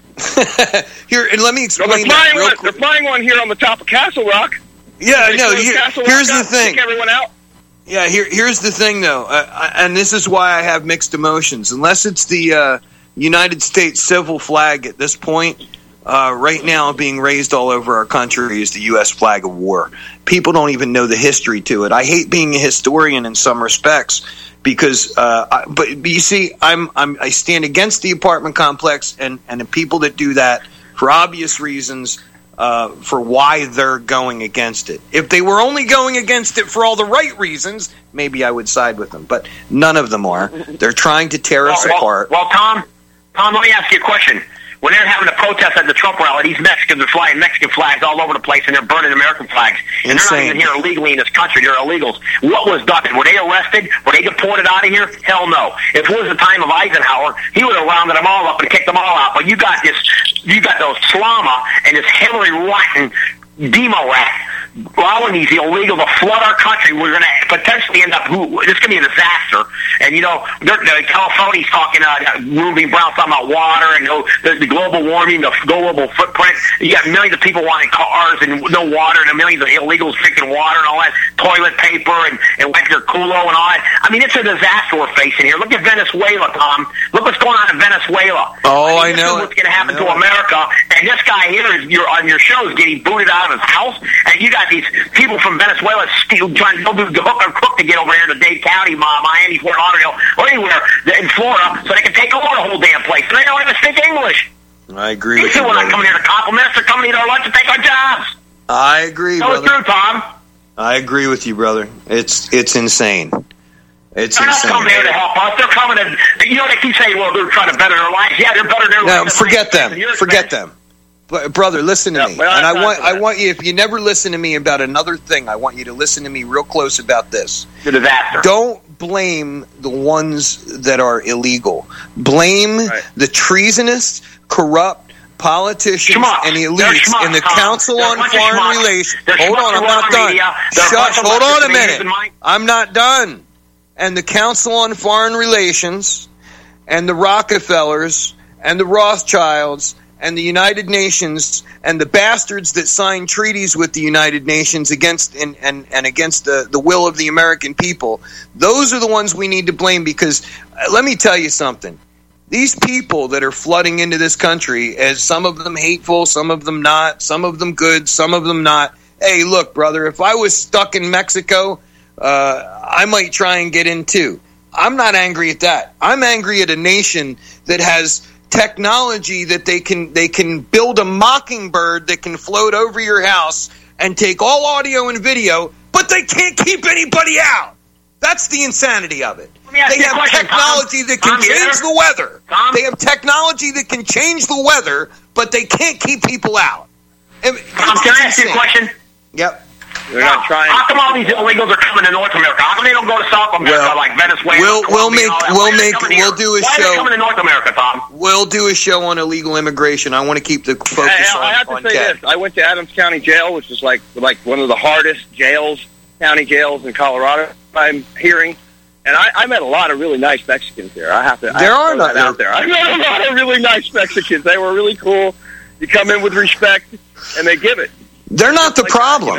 Here, and let me explain well, they're that real one, quick. They're flying one here on the top of Castle Rock. Yeah, no. Here, here's the thing. Kick everyone out. Yeah, here, here's the thing, though, uh, and this is why I have mixed emotions. Unless it's the uh, United States civil flag at this point. Uh, right now, being raised all over our country is the U S flag of war. People don't even know the history to it. I hate being a historian in some respects because, uh, I, but, but you see, I'm, I'm I stand against the apartment complex and, and the people that do that for obvious reasons, uh, for why they're going against it. If they were only going against it for all the right reasons, maybe I would side with them. But none of them are. They're trying to tear well, us well, apart. Well, Tom, Tom, let me ask you a question. When they're having a protest at the Trump rally, these Mexicans are flying Mexican flags all over the place, and they're burning American flags. And Insane. they're not even here illegally in this country. They're illegals. What was done? Were they arrested? Were they deported out of here? Hell no. If it was the time of Eisenhower, he would have rounded them all up and kicked them all out. But you got this, you got those Slama and this Hillary rotten demo rat allowing these illegals to flood our country. We're going to potentially end up, this is going to be a disaster. And, you know, they're, they're, California's talking, uh, Ruby Brown's talking about water and you know, the, the global warming, the global footprint. You got millions of people wanting cars and no water and millions of illegals drinking water and all that, toilet paper and, and wet your culo and all that. I mean, it's a disaster we're facing here. Look at Venezuela, Tom. Look what's going on in Venezuela. Oh, I, mean, I know. What's going to happen to America. And this guy here is you're, on your show is getting booted out of his house. And you got these people from Venezuela still trying to go do the hook or crook to get over here to Dade County, Miami, Fort Lauderdale, or anywhere in Florida, so they can take over the whole damn place. So they don't even speak English. I agree. These people are not coming here to compliment us. They're coming to eat our lunch and take our jobs. I agree, Tell brother. the truth, Tom. I agree with you, brother. It's it's insane. It's they're insane. not coming here to help us. They're coming to, you know, they keep saying, well, they're trying to better their lives. Yeah, they're better their No, lives. forget them. Forget them. But brother, listen to Yeah, me. well, And I I'm want not I want you, if you never listen to me about another thing, I want you to listen to me real close about this. The disaster. Don't blame the ones that are illegal. Blame Right. the treasonous, corrupt politicians Schmucks. and the They're elites schmucks, in the Tom. Council They're a on bunch of Foreign schmucks. Relations. They're Hold schmucks on, I'm who not run done. media. They're a bunch Shush, of hold on a leftist minute. and Mike- I'm not done. And the Council on Foreign Relations and the Rockefellers and the Rothschilds and the United Nations and the bastards that signed treaties with the United Nations against and, and, and against the, the will of the American people, those are the ones we need to blame because uh, let me tell you something. These people that are flooding into this country, as some of them hateful, some of them not, some of them good, some of them not. Hey, look, brother, if I was stuck in Mexico, uh, I might try and get in too. I'm not angry at that. I'm angry at a nation that has technology that they can they can build a mockingbird that can float over your house and take all audio and video, but they can't keep anybody out. That's the insanity of it. Let me ask They you a have question, technology Tom. that can Tom, you change there? the weather. Tom? They have technology that can change the weather, but they can't keep people out. And- Tom, can I ask you a insane. question? Yep. They're not trying. How come all these illegals are coming to North America? How come they don't go to South America Well, like Venezuela? we'll- we'll Colombia, make- all that? we'll Why are they make- coming we'll here? do a Why show- are they coming to North America, Tom? We'll do a show on illegal immigration. I want to keep the focus I, on, I have to on say Ken. this. I went to Adams County Jail, which is like like one of the hardest jails, county jails in Colorado, I'm hearing. And I, I met a lot of really nice Mexicans there. I have to. I There have to are throw not- that out there. I met a lot of really nice Mexicans. They were really cool. You come in with respect, and they give it. They're not the Like that, problem. you know?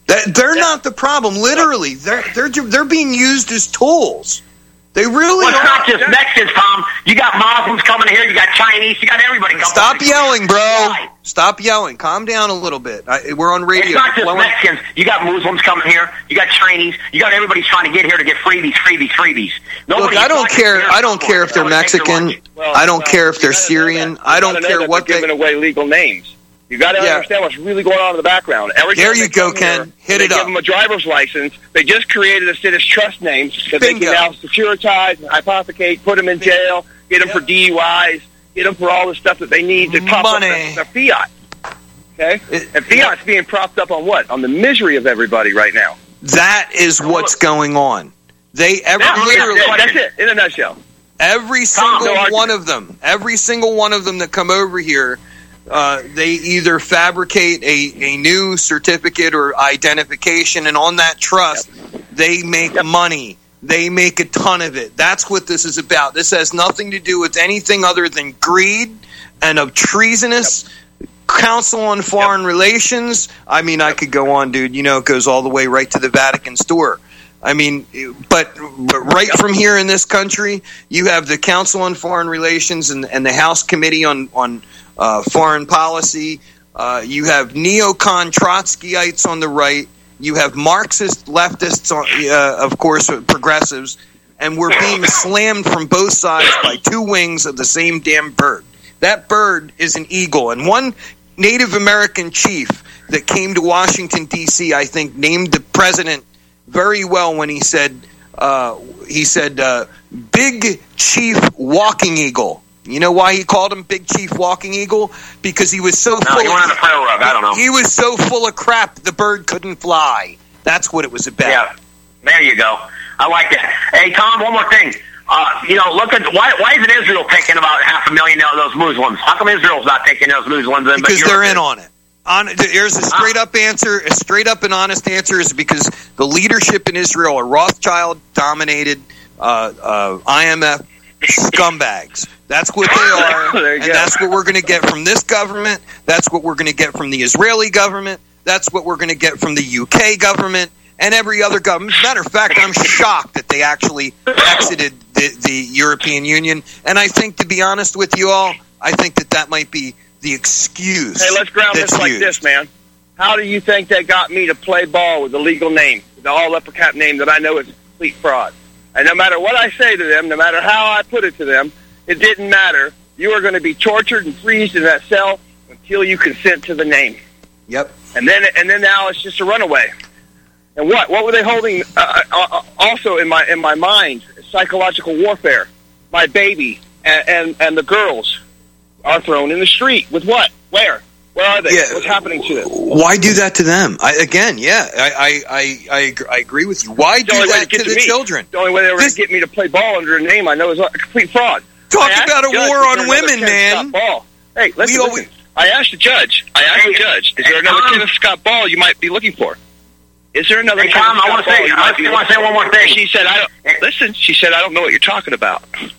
That, they're yeah. not the problem. Literally, they're they're they're being used as tools. They really well, it's are. not just Mexicans, Tom. You got Muslims coming here. You got Chinese. You got everybody coming. Stop yelling, bro. Stop yelling. Calm down a little bit. I, we're on radio. It's not just Flowing. Mexicans. You got Muslims coming here. You got Chinese. You got everybody's trying to get here to get freebies, freebies, freebies. Nobody Look, I don't care. I don't care if they're Mexican. Well, I don't uh, care if they're Syrian. I don't care what they're they. Giving away legal names. You got to yeah. understand what's really going on in the background. Every there you go, Ken. Here, Hit it they up. Give them a driver's license. They just created a set of trust names because they can now securitize and hypothecate, put them in jail, get them yep. for D U Is, get them for all the stuff that they need to prop Money. up their, their fiat. Okay, it, and fiat's yep. being propped up on what? On the misery of everybody right now. That is what's going on. They every that's, literally. That's it in a nutshell. Every single Tom, no one of them, every single one of them that come over here. Uh, they either fabricate a, a new certificate or identification, and on that trust, yep. they make yep. money. They make a ton of it. That's what this is about. This has nothing to do with anything other than greed and of treasonous yep. Council on Foreign yep. Relations. I mean, I could go on, dude. You know, it goes all the way right to the Vatican store. I mean, but, but right yep. from here in this country, you have the Council on Foreign Relations and, and the House Committee on, on uh, Foreign Policy. Uh, you have neocon Trotskyites on the right. You have Marxist leftists, on, uh, of course, progressives. And we're being slammed from both sides by two wings of the same damn bird. That bird is an eagle. And one Native American chief that came to Washington, D C, I think, named the president very well when he said, uh, he said, uh, Big Chief Walking Eagle. You know why he called him Big Chief Walking Eagle? Because he was so no, full he of went on the prayer rug. I don't know. He was so full of crap the bird couldn't fly. That's what it was about. Yeah, there you go. I like that. Hey, Tom, one more thing. Uh, you know, look at why why isn't Israel taking about half a million of those Muslims? How come Israel's not taking those Muslims in? Because they're in on it. On, there's a straight up answer, a straight up and honest answer is because the leadership in Israel are Rothschild dominated uh, uh, I M F scumbags. That's what they are, and go. That's what we're going to get from this government. That's what we're going to get from the Israeli government. That's what we're going to get from the U K government and every other government. Matter of fact, I'm shocked that they actually exited the, the European Union. And I think, to be honest with you all, I think that that might be the excuse. Hey, let's ground this like used. this, man. How do you think they got me to play ball with a legal name, the all upper cap name that I know is complete fraud? And no matter what I say to them, no matter how I put it to them, it didn't matter. You are going to be tortured and freezed in that cell until you consent to the name. Yep. And then, and then now it's just a runaway. And what? What were they holding? Uh, uh, also in my in my mind, psychological warfare. My baby and, and and the girls are thrown in the street with what? Where? Where are they? Yeah. What's happening to them? Why do that to them? I, again, yeah, I I, I I agree with you. Why do that to, to the me. children? The only way they were going to get me to play ball under a name I know is a complete fraud. Talk about a war on women, man. Ball. Hey, listen, always, listen. I asked the judge. I asked the judge, is there another Kenneth Scott Ball you might be looking for? Is there another hey, Tom, I want to say, I want to say one more thing. She said, "I don't listen." She said, "I don't know what you're talking about."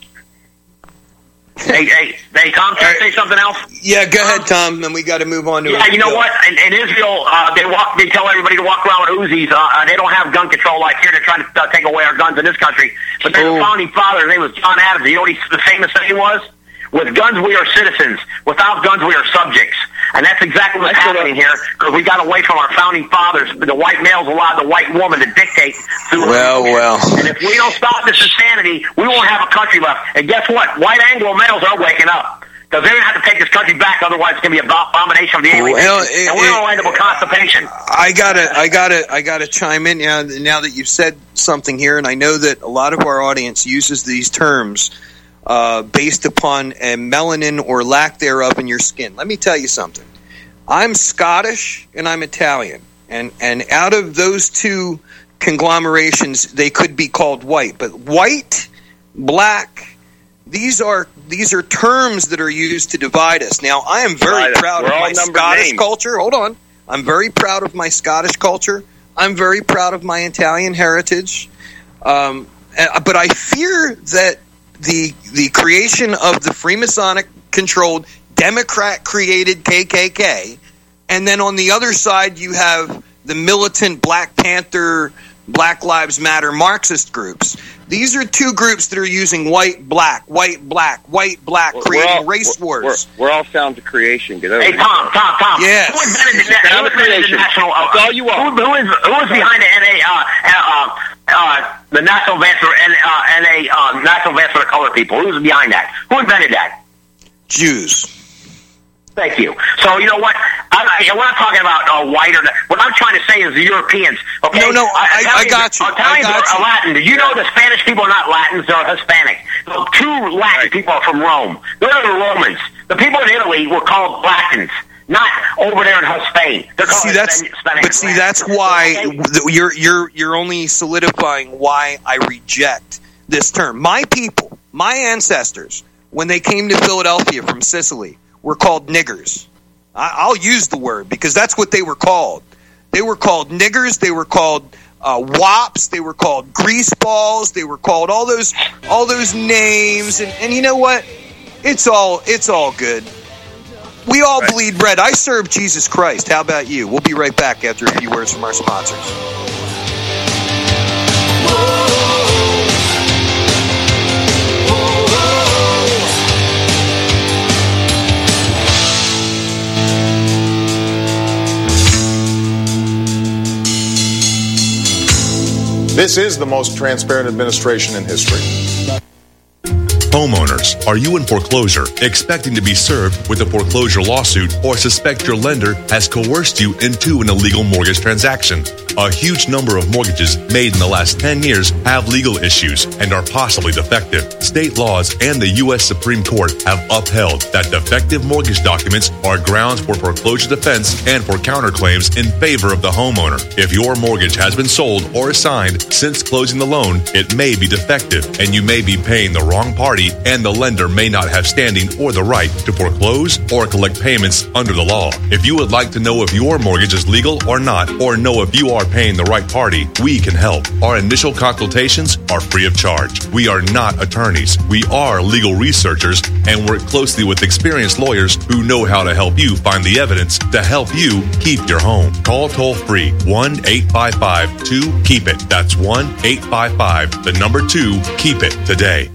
hey, hey, hey, Tom, can I say something else? Yeah, go um, ahead, Tom, and we got to move on to. Yeah, you know what? In, in Israel, uh, they walk. They tell everybody to walk around with Uzis. Uh, they don't have gun control like here. They're trying to uh, take away our guns in this country. But there's oh. a founding father. His name was John Adams. You know what he, the famous saying was? With guns, we are citizens. Without guns, we are subjects. And that's exactly what's happening here, because we got away from our founding fathers. The white males allowed the white woman to dictate through Well, well. And if we don't stop this insanity, we won't have a country left. And guess what? White Anglo males are waking up. Because they're going to have to take this country back, otherwise it's going to be an abomination of the alien. Well, it, and we're going to wind up with constipation. I gotta, I gotta, I gotta chime in now. Now that you've said something here, and I know that a lot of our audience uses these terms uh, based upon a melanin or lack thereof in your skin. Let me tell you something. I'm Scottish and I'm Italian, and and out of those two conglomerations, they could be called white. But white, black. These are these are terms that are used to divide us. Now, I am very right, proud of my Scottish names. culture. Hold on. I'm very proud of my Scottish culture. I'm very proud of my Italian heritage. Um, but I fear that the the creation of the Freemasonic-controlled, Democrat-created K K K, and then on the other side you have the militant Black Panther, Black Lives Matter Marxist groups. These are two groups that are using white, black, white, black, white, black, creating all, race we're, wars. We're, we're all sound to creation. Get over Hey, it. Tom, Tom, Tom. Yes. Who invented the, who invented the national? Uh, That's all you are. Who, who is who is behind the N A uh, uh, uh, the National Advance for N uh, N A uh, National Advance for the Colored People? Who's behind that? Who invented that? Jews. Thank you. So, you know what? I'm, I, we're not talking about uh, white or not. What I'm trying to say is the Europeans. Okay? No, no, I, Italians, I got you. Italians I got are you. Latin. Do you know the Spanish people are not Latins? They're Hispanic. The two Latin people are from Rome. They're the Romans. The people in Italy were called Latins, not over there in Spain. They're called See, that's, Hispanic. but see, that's why Okay? you're you're you're only solidifying why I reject this term. My people, my ancestors, when they came to Philadelphia from Sicily, were called niggers. I, I'll use the word because that's what they were called. They were called niggers. They were called uh, wops. They were called greaseballs. They were called all those all those names. And, and you know what? It's all it's all good. We all right. bleed red. I serve Jesus Christ. How about you? We'll be right back after a few words from our sponsors. This is the most transparent administration in history. Homeowners, are you in foreclosure, expecting to be served with a foreclosure lawsuit, or suspect your lender has coerced you into an illegal mortgage transaction? A huge number of mortgages made in the last ten years have legal issues and are possibly defective. State laws and the U S Supreme Court have upheld that defective mortgage documents are grounds for foreclosure defense and for counterclaims in favor of the homeowner. If your mortgage has been sold or assigned since closing the loan, it may be defective and you may be paying the wrong party, and the lender may not have standing or the right to foreclose or collect payments under the law. If you would like to know if your mortgage is legal or not, or know if you are paying the right party, we can help. Our initial consultations are free of charge. We are not attorneys. We are legal researchers and work closely with experienced lawyers who know how to help you find the evidence to help you keep your home. Call toll free one eight five five two keep it. That's one eight five five the number two keep it today.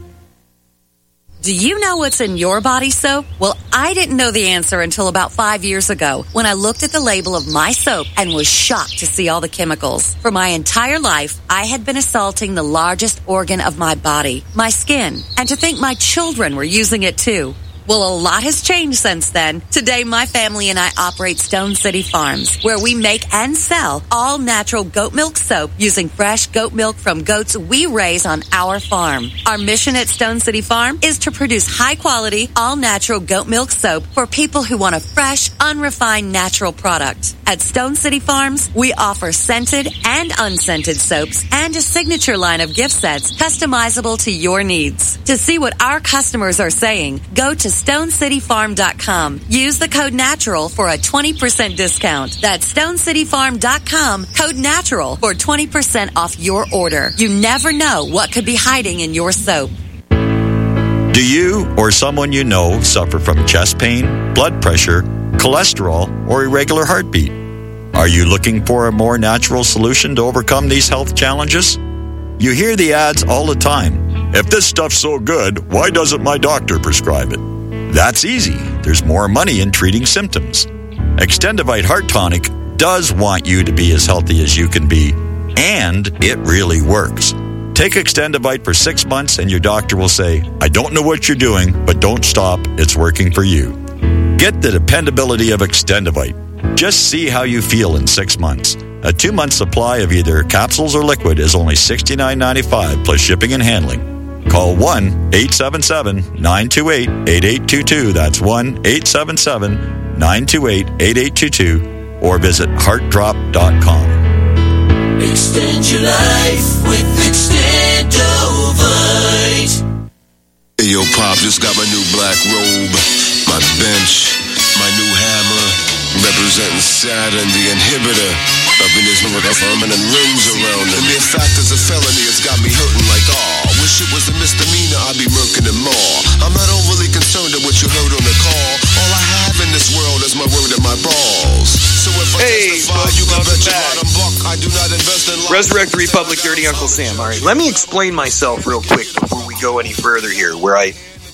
Do you know what's in your body soap? Well, I didn't know the answer until about five years ago when I looked at the label of my soap and was shocked to see all the chemicals. For my entire life, I had been assaulting the largest organ of my body, my skin, and to think my children were using it too. Well, a lot has changed since then. Today, my family and I operate Stone City Farms, where we make and sell all natural goat milk soap using fresh goat milk from goats we raise on our farm. Our mission at Stone City Farm is to produce high-quality, all-natural goat milk soap for people who want a fresh, unrefined, natural product. At Stone City Farms, we offer scented and unscented soaps and a signature line of gift sets customizable to your needs. To see what our customers are saying, go to stone city farm dot com. Use the code NATURAL for a twenty percent discount. That's stone city farm dot com, code NATURAL for twenty percent off your order. You never know what could be hiding in your soap. Do you or someone you know suffer from chest pain, blood pressure, cholesterol, or irregular heartbeat? Are you looking for a more natural solution to overcome these health challenges? You hear the ads all the time. If this stuff's so good, why doesn't my doctor prescribe it? That's easy. There's more money in treating symptoms. Extendivite Heart Tonic does want you to be as healthy as you can be, and it really works. Take Extendivite for six months and your doctor will say, I don't know what you're doing, but don't stop. It's working for you. Get the dependability of Extendivite. Just see how you feel in six months. A two-month supply of either capsules or liquid is only sixty-nine ninety-five plus shipping and handling. Call one eight seven seven nine two eight eight eight two two. That's one eight seven seven nine two eight eight eight two two. Or visit heart drop dot com. Extend your life with Extendovite. Hey, yo, Pop, just got my new black robe, my bench, my new hammer, representing Saturn, the inhibitor. Up in this number that's humming and rings around it. The mere fact is a felony, it's got me hurting like, aw. Wish it was a misdemeanor, I'd be murking them more. I'm not overly concerned with what you heard on the call. All I have in this world is my word and my balls. So if I hey, testify, you can bet your bottom Resurrect the Republic, Dirty Uncle Sam. All right, let me explain myself real quick before we go any further here, where I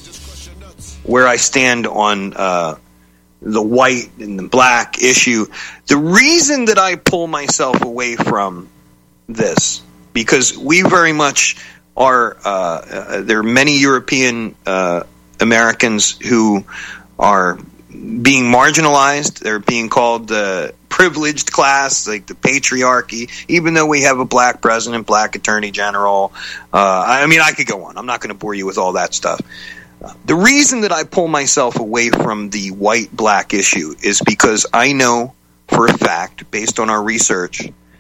where I stand on uh, the white and the black issue. The reason that I pull myself away from this, because we very much are, uh, uh, there are many European uh, Americans who are being marginalized. They're being called the privileged class, like the patriarchy, even though we have a black president, black attorney general. Uh, I mean, I could go on. I'm not going to bore you with all that stuff. Uh, the reason that I pull myself away from the white-black issue is because I know for a fact, based on our research,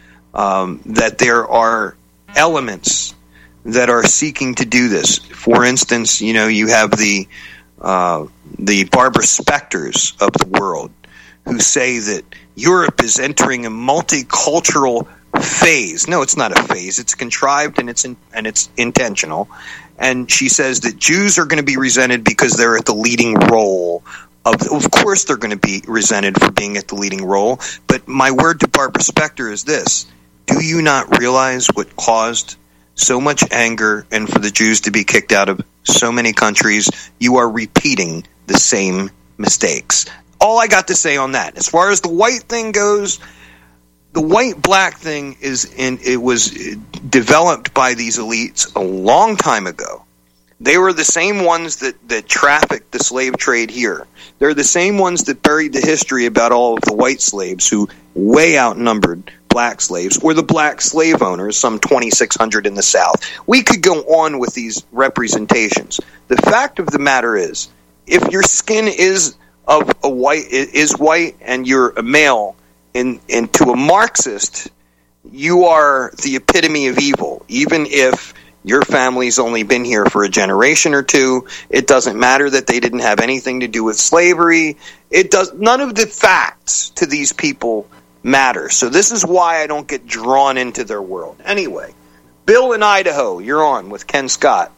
um, that there are elements that are seeking to do this. For instance, you know, you have the uh, the Barbara Specters of the world who say that Europe is entering a multicultural phase. No, it's not a phase. It's contrived and it's in, and it's intentional. And she says that Jews are going to be resented because they're at the leading role. Of, of course they're going to be resented for being at the leading role. But my word to Barbara Specter is this. Do you not realize what caused so much anger and for the Jews to be kicked out of so many countries? You are repeating the same mistakes. All I got to say on that. As far as the white thing goes, the white-black thing is in, it was developed by these elites a long time ago. They were the same ones that, that trafficked the slave trade here. They're the same ones that buried the history about all of the white slaves who way outnumbered black slaves, or the black slave owners, some twenty-six hundred in the South. We could go on with these representations. The fact of the matter is, if your skin is of a white is white and you're a male, in, in to a Marxist, you are the epitome of evil. Even if your family's only been here for a generation or two, it doesn't matter that they didn't have anything to do with slavery. It does. None of the facts to these people matter. So this is why I don't get drawn into their world. Anyway, Bill in Idaho, you're on with Ken Scott.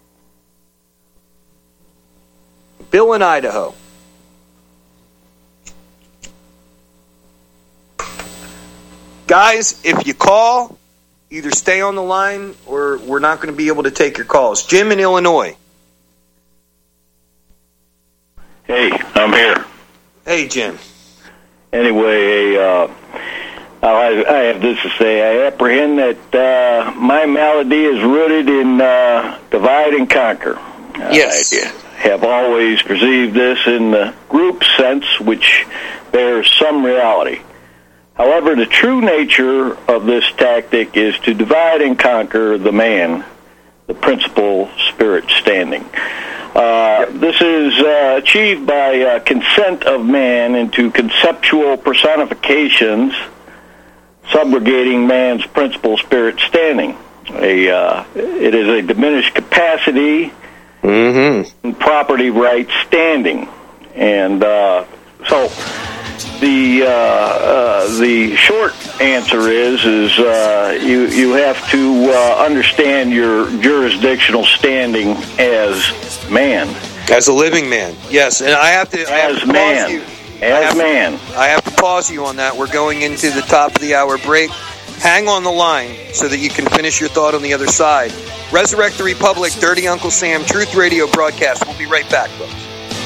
Bill in Idaho. Guys, if you call, either stay on the line or we're not going to be able to take your calls. Jim in Illinois. Hey, I'm here. Hey, Jim. Anyway, uh, I, I have this to say. I apprehend that uh, my malady is rooted in uh, divide and conquer. Yes. I have always perceived this in the group sense, which bears some reality. However, the true nature of this tactic is to divide and conquer the man, the principal spirit standing. Uh, this is uh, achieved by uh, consent of man into conceptual personifications, subrogating man's principal spirit standing. A, uh, it is a diminished capacity, mm-hmm. and property right standing. And uh, so the uh, uh, the short answer is is uh, you you have to uh, understand your jurisdictional standing as man, as a living man. Yes, and I have to I have as to pause man, you. as I have, man. I have to pause you on that. We're going into the top of the hour break. Hang on the line so that you can finish your thought on the other side. Resurrect the Republic, Dirty Uncle Sam, Truth Radio broadcast. We'll be right back, folks.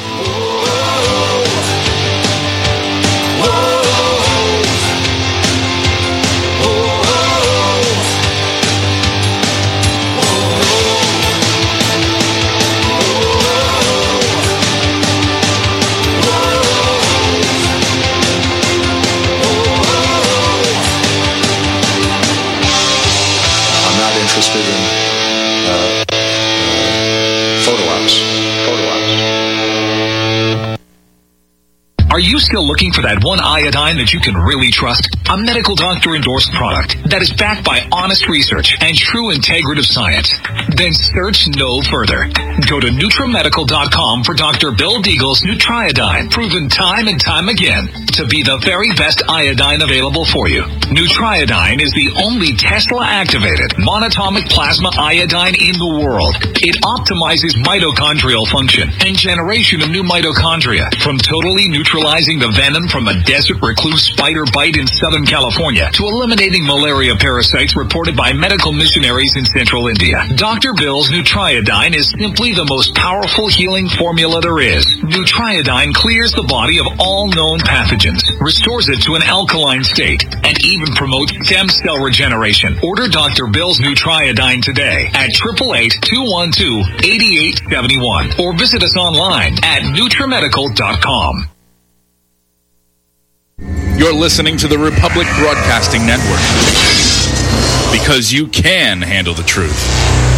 Interested in uh, uh, photo ops. Photo ops. Are you still looking for that one iodine that you can really trust? A medical doctor-endorsed product that is backed by honest research and true integrative science? Then search no further. Go to NutriMedical dot com for Doctor Bill Deagle's Nutriodine, proven time and time again to be the very best iodine available for you. Nutriodine is the only Tesla-activated monatomic plasma iodine in the world. It optimizes mitochondrial function and generation of new mitochondria from totally neutralized utilizing the venom from a desert recluse spider bite in Southern California to eliminating malaria parasites reported by medical missionaries in Central India. Doctor Bill's Nutriodine is simply the most powerful healing formula there is. Nutriodine clears the body of all known pathogens, restores it to an alkaline state, and even promotes stem cell regeneration. Order Doctor Bill's Nutriodine today at eight eight eight, two one two, eight eight seven one or visit us online at Nutrimedical dot com. You're listening to the Republic Broadcasting Network because you can handle the truth.